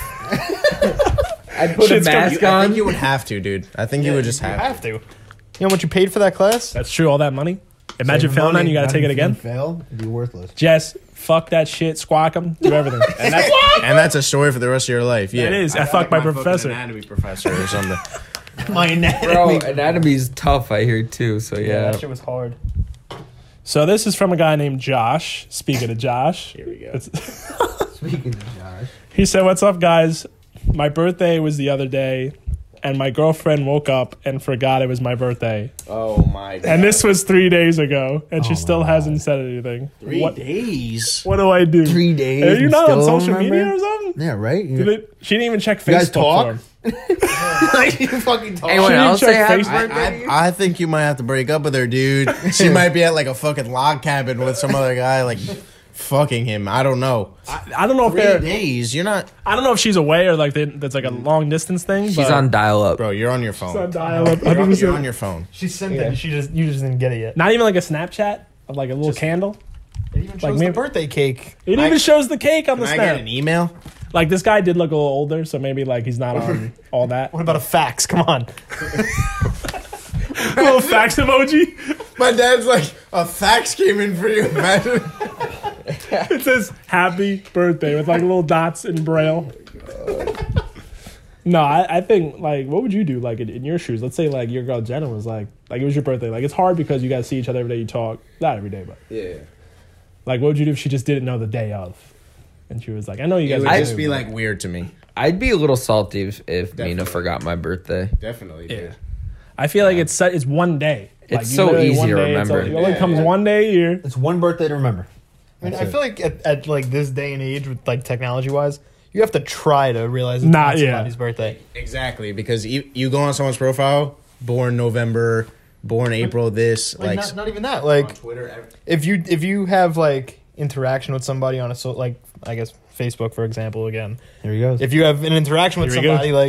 I'd put a Shit's gonna- mask You- I on. think you would have to, dude. I think you would just You have. have to. You know how much you paid for that class? That's true. All that money. Imagine Saving failing that, money, and you got to not take it even again. Fail, it'd be worthless. Jess, fuck that shit. Squawk them. Do everything. And that's, and that's a story for the rest of your life. Yeah, It is. I fucked my fucking professor. anatomy professor or something. My Bro, anatomy's tough, I hear too. So Yeah, yeah. that shit was hard. So this is from a guy named Josh. Speaking of Josh, Here we go. it's- Speaking of Josh, he said, "What's up, guys? My birthday was the other day, and my girlfriend woke up and forgot it was my birthday. Oh my god! And this was three days ago, and she Oh still my hasn't said anything. Three what, days. what do I do? three days. Are you and not on still social remember? media or something? Yeah, right. You, Did it, she didn't even check Facebook You guys talk? for him. like you fucking talk. Anyone She didn't else check say happy Facebook. birthday to you? I, I, I think you might have to break up with her, dude. She might be at like a fucking log cabin with some other guy, like fucking him. I don't know. I, I don't know if Three they're. days. You're not, I don't know if she's away or like they, that's like a long distance thing. She's but on dial up. bro. You're on your phone. She's on dial up. You're on, you're on your phone. She sent it. She just you just didn't get it yet. Not even like a Snapchat of like a little candle. It even Like shows maybe- the birthday cake. It I- even shows the cake on Can the I get snap. an email? Like this guy did look a little older, so maybe like he's not on all that. What about a fax? Come on. little fax emoji. My dad's like, a fax came in for you. Imagine. It says "Happy Birthday" with like little dots in braille. No, I, I think like what would you do like in, in your shoes? Let's say like your girl Jenna was like like it was your birthday. Like it's hard because you guys see each other every day. You talk not every day, but Yeah. like what would you do if she just didn't know the day of? And she was like, I know you It guys. would are just busy, be but- like weird to me. I'd be a little salty if, if Definitely. Mina forgot my birthday. Definitely. Yeah. I feel like it's su- it's one day. Like, It's you so literally easy one to day, it's remember. all- It only Yeah, comes yeah. one day a year. It's one birthday to remember. I mean, That's I it. feel like at, at like this day and age with like technology wise, you have to try to realize it's Not- not yeah. somebody's birthday. Exactly, because you, you go on someone's profile, born November, born April, this, Like, like, not, not even that. on Like Twitter. every- if you if you have like interaction with somebody on a so like I guess Facebook for example again. Here he goes. If you have an interaction with Here we go. somebody like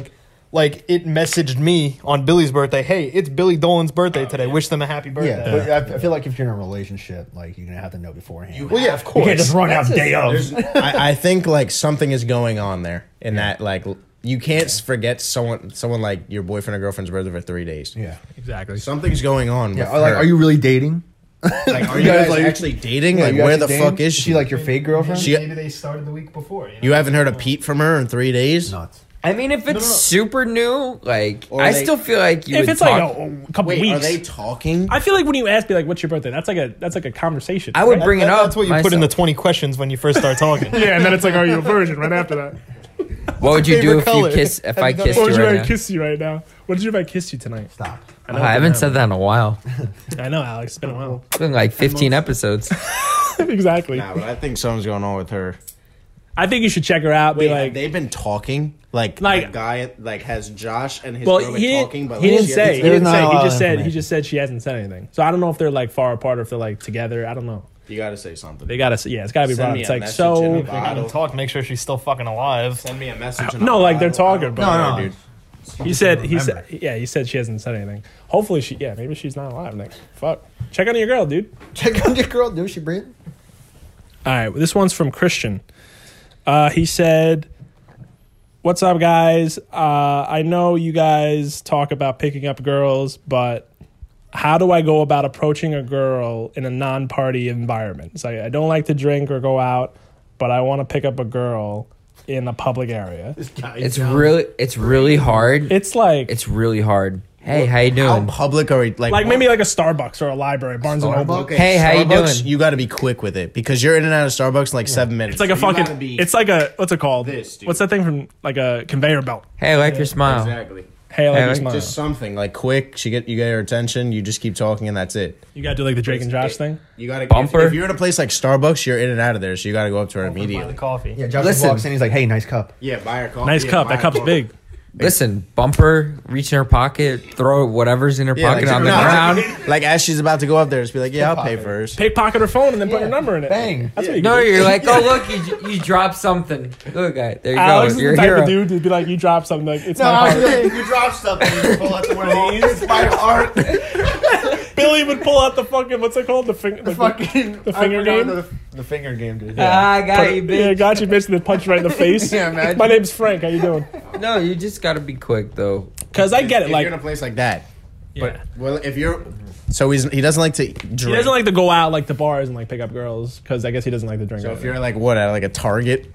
like it messaged me on Billy's birthday. Hey, it's Billy Dolan's birthday today. Wish them a happy birthday. Yeah, but I, I feel like if you're in a relationship, like you're gonna have to know beforehand. Well, yeah, of You course. can't just run out day of. I, I think like something is going on there in that like you can't forget someone someone like your boyfriend or girlfriend's birthday for three days. Yeah, Exactly. Something's going on. yeah. with Or, like, her. are you really dating? Like, are you you guys, guys like- actually dating? Yeah, Like you where actually the dating? fuck is Is she? she like your fake girlfriend? She- Maybe they started the week before. You haven't heard a peep from her in three days? Nuts. I mean, if it's super new, like Or I they- still feel like you If would it's talk. like a, a couple Wait, weeks, are they talking? I feel like when you ask me like, "What's your birthday?" That's like a that's like a conversation. I would That- bring that- it up. That's what you put in the myself. twenty questions when you first start talking. yeah, and then it's like, "Are you a virgin?" Right after that. What would you do favorite if color? you kiss? If Have I you done kissed What you would you right if I now? kiss you right now? What did you if I kissed you tonight? Stop. I, Oh, I haven't said that in a while. I know, Alex. It's been a while. It's been like fifteen episodes. exactly. Nah, but I think something's going on with her. I think you should check her out. Wait, be have like, they been talking? Like, Like- the guy like has Josh and his well, girl he been didn't, talking, but he like, didn't she say. hasn't He There's didn't not say. a He lot just of said. He information. just said she hasn't said anything. So I don't know if they're like far apart or if they're like together. I don't know. You gotta say something. They gotta. Yeah, it's gotta be Send brought up. me It's a like message so. in a If you're gonna bottle. talk, make sure she's still fucking alive. Send me a message. in a No, like they're bottle. talking, but No, no, dude. he said. He remember. said. Yeah, he said she hasn't said anything. Hopefully she. Yeah, maybe she's not alive. Like fuck. Check on your girl, dude. Check on your girl. Dude, she breathing? All right, this one's from Christian. Uh, he said, "What's up, guys? Uh, I know you guys talk about picking up girls, but how do I go about approaching a girl in a non-party environment? It's like I don't like to drink or go out, but I want to pick up a girl in a public area. It's really, it's really hard. It's like It's really hard. Hey, how you How doing? public are we? Like, like maybe like a Starbucks or a library, Barnes and Noble. Okay, Hey, how you Starbucks, doing? You got to be quick with it because you're in and out of Starbucks in like seven minutes. It's like a So you gotta fucking. be- It's like a what's it called? This, dude. What's that thing from like a conveyor belt? Hey, I like your smile. exactly. Hey, I like Hey, your like smile. Just something like quick. She get you get her attention. You just keep talking and that's it. You gotta do like the Drake and Josh thing. You got to Bumper? If, if you're in a place like Starbucks, you're in and out of there, so you got to go up to her Buy the immediately. coffee. Yeah, Josh Listen. walks in. He's like, "Hey, nice cup." Yeah, buy her coffee. Nice yeah, cup. buy That her cup's coffee. big. Listen, bumper, reach in her pocket, throw whatever's in her Yeah, pocket like, on the no, ground. Like as she's about to go up there, just be like, "Yeah, I'll pay first." Pickpocket her phone and then put your number in it. Bang. That's what you No, can do. you're like, oh look, you you dropped something. Look, guy, there you Alex go. is You're the a type of hero. dude to be like, you drop something, like it's No, my I heart. was like, you drop something. You pull out one of these. It's my heart. Billy would pull out the fucking what's it called, the finger, The fucking the finger I forgot game? The, the finger game, dude. Ah, I got Put you, it- yeah, bitch. got you, bitch. And then punch you right in the face. Yeah, imagine. My name's Frank. How you doing? No, you just gotta be quick though. Because I get it. If Like, you're in a place like that, yeah. well, if you're, so he's he doesn't like to drink. He doesn't like to go out like to bars and like pick up girls because I guess he doesn't like to drink. So either. if you're like what at like a Target,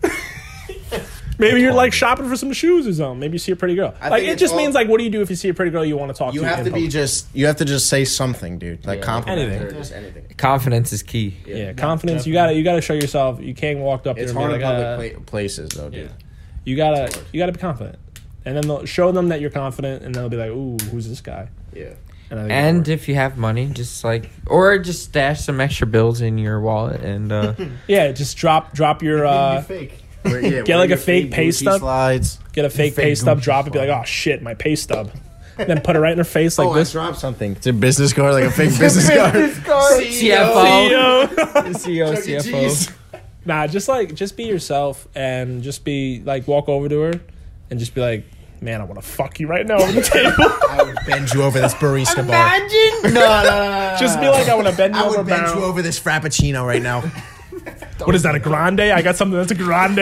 Maybe you're like shopping for some shoes or something. Maybe you see a pretty girl. I Like think it it's just all- means like, what do you do if you see a pretty girl you want to talk you to? have in to be public? just you have to just say something, dude. Like compliment Anything. her, just anything. Confidence is key. yeah, confidence. You gotta you gotta show yourself. You can't walk up there It's and be hard like, in public uh, pla- places though, dude. you gotta you gotta be confident, and then they'll show them that you're confident, and they'll be like, "Ooh, who's this guy?" Yeah. And, I think And it'll work. if you have money, just like, or just stash some extra bills in your wallet and uh, yeah, just drop drop your uh, fake. Where- yeah, Get where like a your fake pay Gucci stub. Slides. get a fake, fake pay stub, Gucci drop it, be like, "Oh shit, my pay stub," and then put it right in her face like oh, this. I dropped something. It's a business card, like a fake business card. C F O, Yo. C E O, C F O. Nah, just like just be yourself and just be like walk over to her and just be like, "Man, I want to fuck you right now over the table." I would bend you over this barista bar. no, no, no, no. Just be like, "I want to bend you I over would bend barrel." you over this frappuccino right now. What is that, a grande? I got something that's a grande.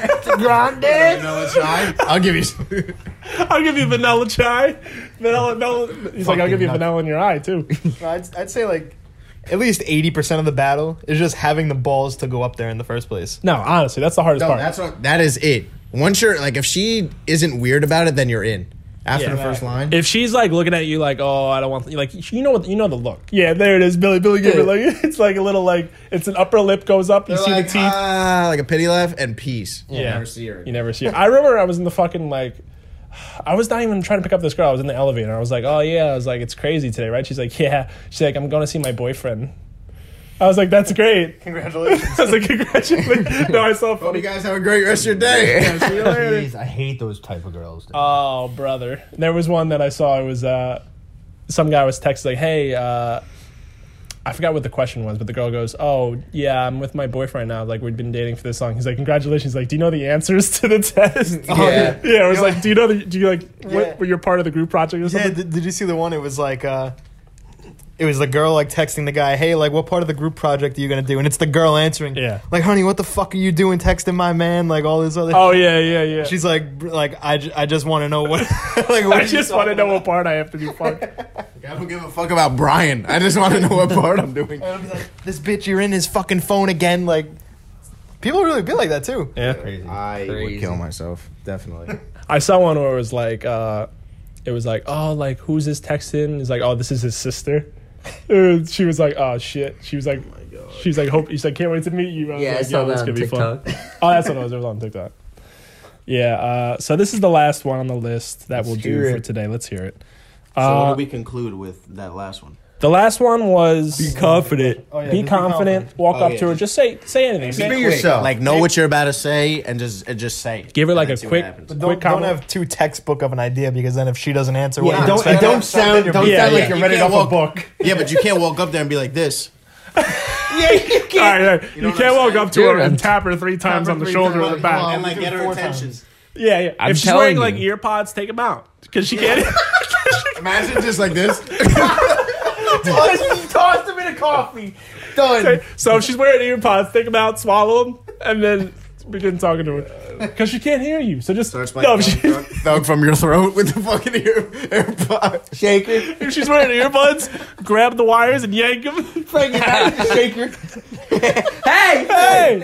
Vanilla chai. I'll give you. Some. I'll give you vanilla chai. Vanilla, vanilla. He's like, I'll give you nuts. vanilla in your eye too. I'd, I'd say like at least eighty percent of the battle is just having the balls to go up there in the first place. No, honestly, that's the hardest No, part. that's what. That is it. Once you're like, if she isn't weird about it, then you're in. After Yeah, the first line. If she's like looking at you like, oh, I don't want, like, you know what, you know the look. Yeah, there it is, Billy. Billy, give it like it's like a little like it's an upper lip goes up. You They're see like, the teeth. ah, like a pity laugh and peace. You Yeah. never see her. You never see it. I remember I was in the fucking like, I was not even trying to pick up this girl. I was in the elevator. I was like, oh yeah. I was like, it's crazy today, right? She's like, yeah. She's like, I'm going to see my boyfriend. I was like, that's great. Congratulations. I was like, congratulations. No, I saw Hope you funny. guys have a great rest of your day. See you later. Jeez, I hate those type of girls. dude. Oh, brother. There was one that I saw. It was uh, some guy was texting like, hey, uh, I forgot what the question was, but the girl goes, "Oh yeah, I'm with my boyfriend now. Like we've been dating for this long." He's like, "Congratulations!" He's like, "Do you know the answers to the test?" Yeah. yeah. It was like, "Do you know the? Do you like? Yeah. What, were you part of the group project or Yeah, something?" did, did you see the one? It was like, uh, it was the girl like texting the guy, "Hey, like, what part of the group project are you gonna do?" And it's the girl answering, Yeah. like, "Honey, what the fuck are you doing texting my man?" Like all this other. Oh yeah, yeah, yeah. She's like, br- like, I, j- I just want to know what. like, what I just want to know what part I have to do. Fuck. I don't give a fuck about Brian. I just want to know what part I'm doing. And I'll be like, this bitch, you're in his fucking phone again. Like, people really be like that too. Yeah. I Crazy. would kill myself. Definitely. I saw one where it was like, uh, it was like, oh, like who's this texting? It's like, oh, this is his sister. Uh, she was like, oh shit. She was like, she was like, hope. She's like, can't wait to meet you. I was Yeah, I like, saw yo, that this on could be fun. TikTok. Oh, that's what it was. It was on TikTok. Yeah. Uh, so this is the last one on the list that Let's we'll hear do for it. today. Let's hear it. So what Uh, do we conclude with that last one? the last one was be confident. Oh, yeah, be just be confident. confident. Walk Oh, up yeah, to her. just- Just say say anything. Say, Be yourself. Like, know what you're about to say and just and just say it. Give her like And a see what quick- happens. But Quick don't, don't comment. have too textbook of an idea because then if she doesn't answer, Yeah, what and you don't, expect- and don't sound don't Yeah, sound yeah. like you're You read it can't off a walk- book. Yeah, but you can't walk up there and be like this. All right, right. You, know what can't I'm walk saying? up to Dude, her and I'm- tap her three times her on the three shoulder or times. the back. Come on. And like do get it her four attention. times. Yeah, yeah. I'm if she's telling wearing like you. ear pods, take them out because she can't. Imagine just like this. Toss them in a coffee. Done. So if she's wearing ear pods, take them out, swallow them, and then begin talking to her because she can't hear you. So just Starts no. like If, she, thug, thug from your throat with the fucking ear AirPod. Shaker. if she's wearing earbuds, grab the wires and yank them. Frank, you got the shaker. Hey, Hey.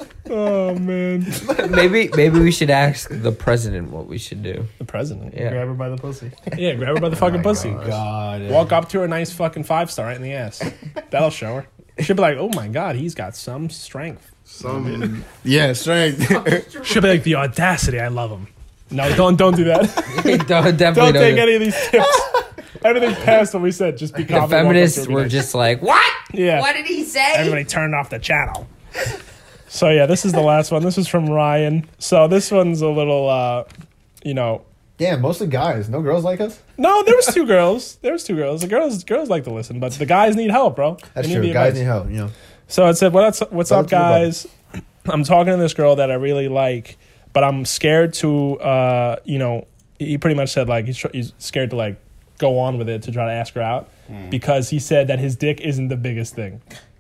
Oh man. maybe maybe we should ask the president what we should do. The president. Yeah. grab her by the pussy. Yeah, grab her by the fucking pussy. God. Walk up to her, nice fucking five star right in the ass. That'll show her. She'll be like, "Oh my god, he's got some strength." Some yeah, strength. She'll be like, "The audacity, I love him." No, don't don't do that. don't, definitely Don't take do. any of these tips. Everything past what we said. Just be The confident. walk up to feminists her, be were like, just like, what? yeah. What did he say? Everybody turned off the channel. So yeah, this is the last one. This is from Ryan. So this one's a little, uh, you know, Damn, mostly guys. No girls like us? no, there was two girls. There was two girls. The girls, girls like to listen, but the guys need help, bro. That's They true. the Guys advice. need help, you know. So it said, "What's what's Tell up, it to your buddy. guys? I'm talking to this girl that I really like, but I'm scared to, uh, you know." He pretty much said like he's, tr- he's scared to like go on with it to try to ask her out because he said that his dick isn't the biggest thing.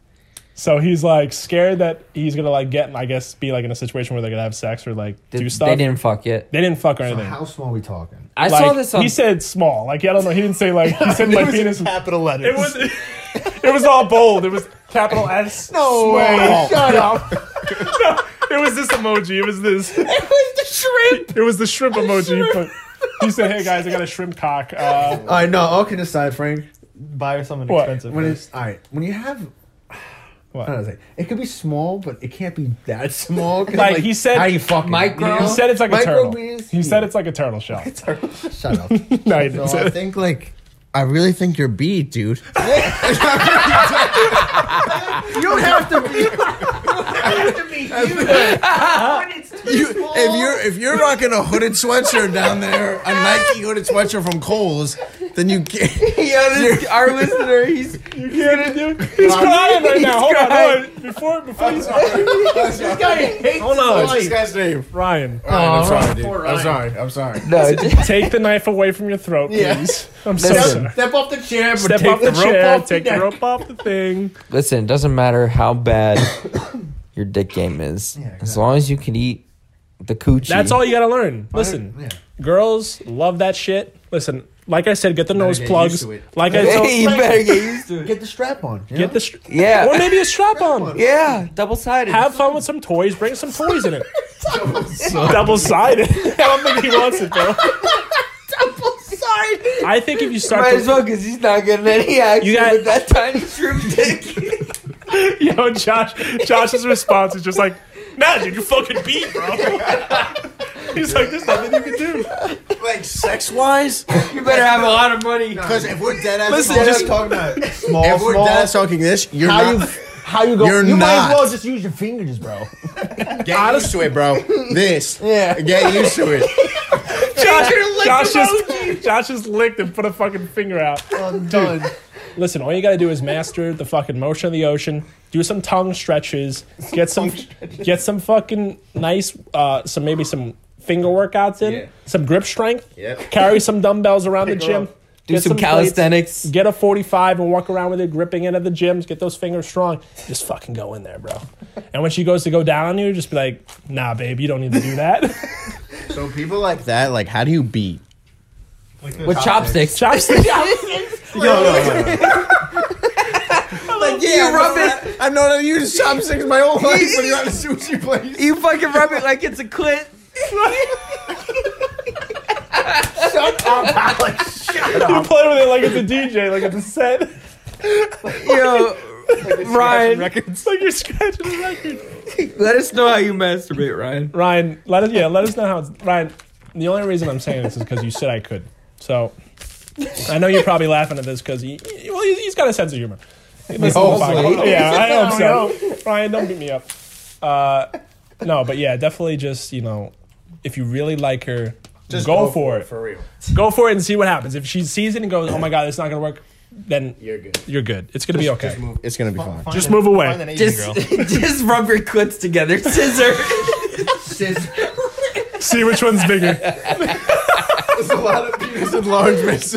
So he's like scared that he's gonna like get, I guess, be like in a situation where they're gonna have sex or like Did- do stuff. They didn't fuck yet. They didn't fuck or So anything. how small are we talking? I Like, saw this on. he said small. Like I don't know. He didn't say like he said my It was in penis. capital letters. It was. It was all bold. It was capital S. No way. Shut up. It was this emoji. It was this. it was the shrimp. It was the shrimp emoji. But he said, "Hey guys, I got a shrimp cock." Uh, All right, no, all kidding aside, Frank. Buy her something What? expensive. When first. it's all right, when you have, What? I don't know, say, it could be small, but it can't be that small. 'cause, Like, he said- how you fucking Micro- he said it's like a Micro turtle. penis? He said it's like a turtle shell. Shut up. No, he didn't So say I it. think like I really think you're beat, dude. You don't have to be. You, if you're if you're rocking a hooded sweatshirt down there, a Nike hooded sweatshirt from Kohl's, then you can't. Yeah, this, our listener, he's You can't do. He's crying right now. Hold on, hold on. Before before you This guy hates hold on, What's this guy's name? Ryan. I'm sorry, dude. poor I'm Ryan. sorry. I'm sorry. no. Take the knife away from your throat, Yeah. please. I'm so Listen. sorry. Step off the chair, but Step take off the, the rope chair. off Take the the neck. rope off the thing. Listen, it doesn't matter how bad your dick game is, Yeah, as exactly. long as you can eat the coochie. That's all you gotta learn. Listen, Yeah. girls love that shit. Listen, like I said, get the nose get plugs. used to it. Like I told, you better get used to it. Get the strap on. you get know? the str- Yeah. or maybe a strap on. Yeah, double sided. Have fun with some toys. Bring some toys in it. Double sided. I don't think he wants it, bro. double sided. I think if you start Might as to, well, because he's not getting any action You got- with that tiny shrimp dick. yo, Josh, Josh's response is just like, "Nah, dude, you fucking beat, bro." He's like, "There's nothing you can do." Like sex wise, You better have a lot of money. because if we're dead ass, Listen, We're just- just talking about small, if we're small. dead ass talking this, you're how not. you how you go? You're you might not. as well just use your fingers, bro. Get used to it, bro. This. Yeah. Get used to it. Josh, your lick Josh emoji. just, Josh just licked and put a fucking finger out. I'm done. listen, all you gotta do is master the fucking motion of the ocean. Do some tongue stretches. Get some, get some fucking nice, uh, some maybe some finger workouts in. Yeah. Some grip strength. Yep. Carry some dumbbells around Pick the her gym. up. Do Get some plates, calisthenics. get a forty-five and walk around with it, gripping it at the gyms. Get those fingers strong. Just fucking go in there, bro. And when she goes to go down on you, just be like, nah, babe, you don't need to do that. So people like that, like, how do you beat? With chopsticks. Chopsticks. Yo, yo, yo, yo. Like, yeah, You rub it. I've known how to use chopsticks my whole life, but you're at a sushi place. You fucking rub it like it's a clit. You play with it like it's a D J, like it's a set. Yo, Ryan, It's like you're scratching the record. let us know how you masturbate, Ryan. Ryan, let us yeah, let us know how it's Ryan. The only reason I'm saying this is because you said I could. So I know you're probably laughing at this because he well he's, he's got a sense of humor. Listen to the podcast. Yeah, I hope so. Ryan, don't beat me up. Uh, no, but yeah, definitely just you know, if you really like her, Just go, for it. for real. Go for it and see what happens. If she sees it and goes, "Oh my god, it's not gonna work," then You're good. you're good. It's gonna be okay. Just move. It's gonna be fine. Just move away. Find an Asian Just, girl. just rub your clits together. Scissor. See which one's bigger. There's a lot of penis enlargements.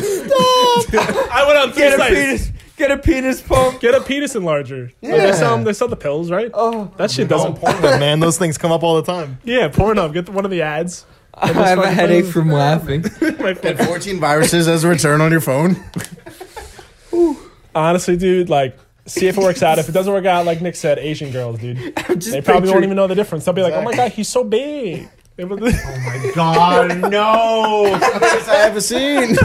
I went on Get two a sites. penis. Get a penis pump. Get a penis enlarger. Yeah. Like they sell 'em- they sell the pills, right? Oh, That shit Don't doesn't. porn them, man. Those things come up all the time. Yeah, Pornhub. Get the, one of the ads. I have a headache from laughing. Get fourteen viruses as a return on your phone. Honestly, dude, like, see if it works out. If it doesn't work out, like Nick said, Asian girls, dude. I'm just They probably won't picturing- even know the difference. They'll be like, oh my god, he's so big. They would- God, no. I haven't seen.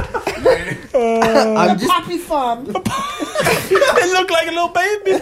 I'm just Happy fun. they look like a little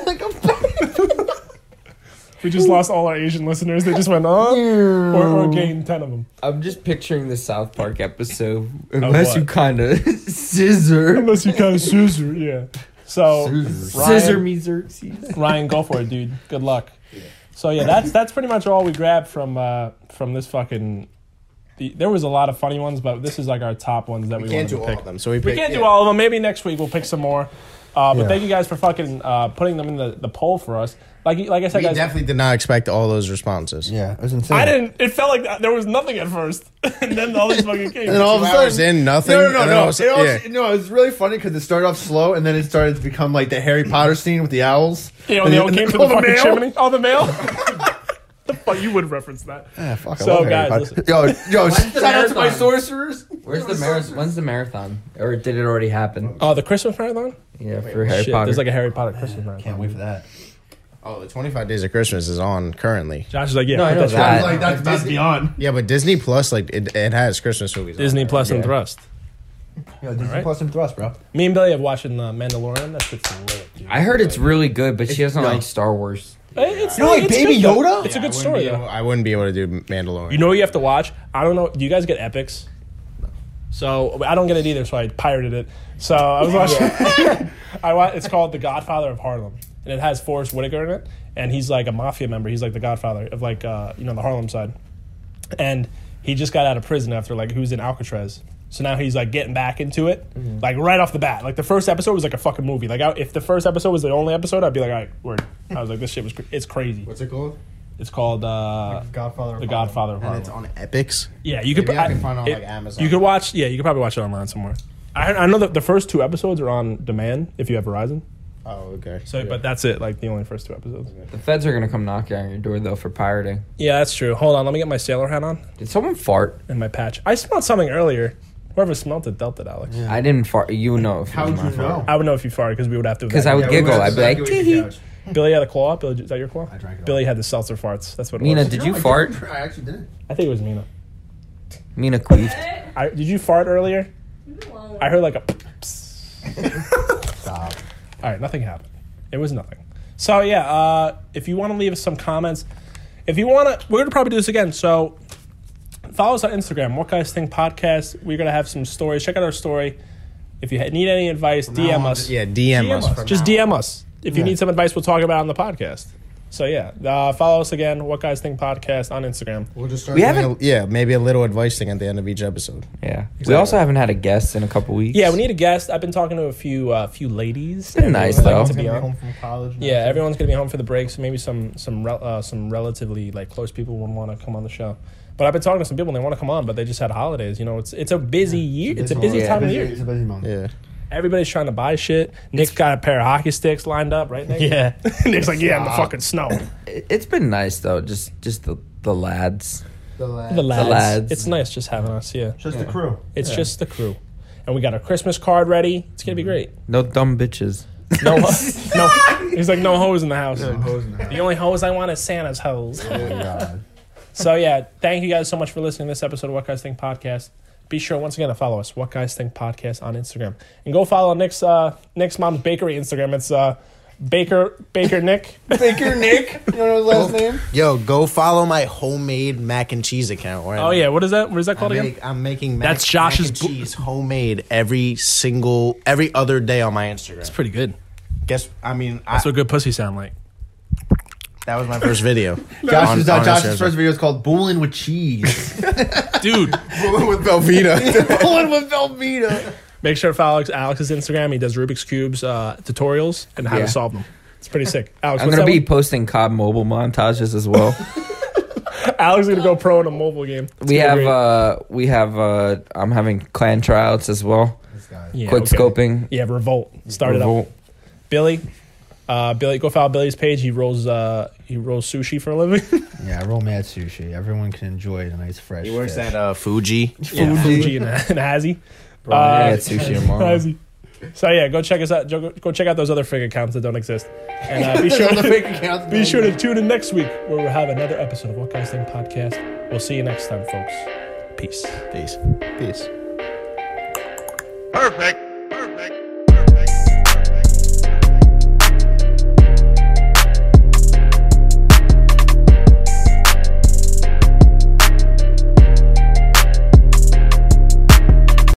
baby. We just lost all our Asian listeners. They just went, oh, or, or gained ten of them. I'm just picturing the South Park episode. Unless what? you kind of scissor. Unless you kind of scissor, yeah. So, Scissor Ryan, me Xerxes. Ryan, go for it, dude. Good luck. So yeah, that's that's pretty much all we grabbed from uh, from this fucking. The, there was a lot of funny ones, but this is like our top ones that we, We can't wanted do to all pick. of them, so we, We pick, can't yeah. do all of them. Maybe next week we'll pick some more. Uh, but Yeah. thank you guys for fucking uh, putting them in the, the poll for us. Like like I said, We guys, definitely did not expect all those responses. Yeah, it was insane. I didn't. It felt like that, there was nothing at first, and then all these fucking came. And then all of Two a hours sudden, in, nothing. no, no, no, and then no. all of a It also, sudden- no, it was really funny because it started off slow and then it started to become like the Harry Potter scene with the owls. You know, And they then- all came and to then- the oh, fucking mail? chimney. Oh, the mail. The fuck you would reference that. Yeah, fuck, I So, love Harry guys, Potter. listen. Yo, yo, shout the out to my marathon? sorcerers. Where's the marathon? When's the marathon? Or did it already happen? Oh, the Christmas marathon. Yeah, for Harry Shit, Potter. there's like a Harry Potter Christmas marathon. Can't wait for that. Oh, the twenty-five Days of Christmas is on currently. Josh is like, yeah, No, I put know that that. shit- Like that's that's beyond. Yeah, but Disney Plus, like, it, it has Christmas movies. on Disney there. Plus and Yeah. Thrust. Yo, Disney Alright. Plus and Thrust, bro. Me and Billy have watching the Mandalorian. That shit's lit, dude. I heard it's really good, but she doesn't no. like Star Wars. It's You know, like it's Baby good, though. Yoda? It's Yeah, a I good wouldn't story be though. able- I wouldn't be able to do Mandalorian. You know what you have to watch? I don't know. Do you guys get Epics? So I don't get it either. So I pirated it. So I was watching. I wa- It's called The Godfather of Harlem, and it has Forrest Whitaker in it, and he's like a mafia member. He's like the Godfather of like uh, you know the Harlem side, and he just got out of prison after like he was in Alcatraz. So now he's like getting back into it, like right off the bat. Like the first episode was like a fucking movie. Like I, if the first episode was the only episode, I'd be like, all right, word. I was like, this shit was cr- it's crazy. What's it called? It's called uh, Godfather. The Godfather of And Harlem. it's on Epics. Yeah, you could. Maybe I I- can find it on, it- like, Amazon. You could watch. Yeah, you could probably watch it online somewhere. I, I know that the first two episodes are on demand if you have Verizon. Oh, okay. So, but that's it. Like the only first two episodes. The feds are gonna come knocking on your door though for pirating. Yeah, that's true. Hold on, let me get my sailor hat on Did someone fart? and my patch. I smelled something earlier. Whoever smelled it dealt it, Alex. I didn't fart. You would know if it How was would my you fart. know? I would know if you farted because we would have to. Because I would Yeah, we giggle. went I'd be like, exactly what tee you hee. couch. Billy had a claw. Billy, is that your claw? I drank it all. Billy had the seltzer farts. That's what it Mina, was. did No, you I fart? didn't. I actually didn't. I think it was Mina. Mina queefed. I, did you fart earlier? Well, I heard like a. Stop. All right, nothing happened. It was nothing. So yeah, uh, if you want to leave us some comments, if you want to, we're gonna probably do this again. So follow us on Instagram. What Guys Think Podcast. We're gonna have some stories. Check out our story. If you ha- need any advice, D M now on, us. Yeah, D M, D M us. us. from Just now D M us. If you Yeah. need some advice, we'll talk about it on the podcast. So yeah, uh, follow us again. What Guys Think Podcast on Instagram. We'll just start We doing haven't- a- yeah, maybe a little advice thing at the end of each episode. Yeah. We also haven't had a guest in a couple weeks. Yeah, we need a guest. I've been talking to a few uh, few ladies. been Everyone nice, would like though. to Gonna be be on. home from college. now, Yeah, too. everyone's gonna be home for the break, so maybe some some rel- uh, some relatively like close people would want to come on the show. But I've been talking to some people and they want to come on, but they just had holidays. You know, it's it's a busy year. It's a busy month. time of Busy- year. It's a busy month. Yeah. Everybody's trying to buy shit. Nick's got a pair of hockey sticks lined up, right, Nick? Yeah. Nick's like, yeah, in the fucking snow. It- It's been nice though. Just just the the lads. The lad. The lads. lads. It's nice just having us. Yeah, Just the crew. it's just the crew, and we got our Christmas card ready. It's gonna be great. No dumb bitches. No, no. He's like, no hose in the house. Hose in the house. The only hose I want is Santa's hose. Oh, God. So yeah, thank you guys so much for listening to this episode of What Guys Think Podcast. Be sure once again to follow us, What Guys Think Podcast on Instagram, and go follow Nick's uh, Nick's mom's bakery Instagram. It's uh, Baker Baker Nick. Baker Nick. You know his last name? Yo, go follow my homemade mac and cheese account. Right Oh now. yeah, what is that? What is that I called again? make, I'm making mac, That's Josh's mac bo- and cheese homemade every single every other day on my Instagram. It's pretty good. Guess I mean I, That's what good pussy sound like. that was my first video. Josh's, On- uh, on Josh's Instagram. first video is called Bowling with Cheese. Dude, with Velveeta. Bowling with Velveeta. make sure to follow Alex, Alex's Instagram. He does Rubik's Cubes uh, tutorials and how Yeah. to solve them. It's pretty sick. Alex, I'm what's gonna that be one? posting C O D mobile montages as well. Alex is gonna go pro in a mobile game. It's we gonna have be great. uh we have uh I'm having clan tryouts as well. yeah, Quick okay. scoping. Yeah, Revolt started up. Revolt. Billy, uh, Billy, go follow Billy's page. He rolls uh, he rolls sushi for a living. Yeah, I roll mad sushi. Everyone can enjoy a nice fresh He works fish. at uh, Fuji. Yeah, Fuji and, and Hazy. Bro, Uh, I get sushi tomorrow. Hazy. So yeah, go check us out. Go, go check out those other fake accounts that don't exist, and uh, be Those sure other to, fake accounts, be man. sure to tune in next week where we'll have another episode of What Guys Think Podcast. We'll see you next time, folks. Peace. Peace. Peace. Perfect.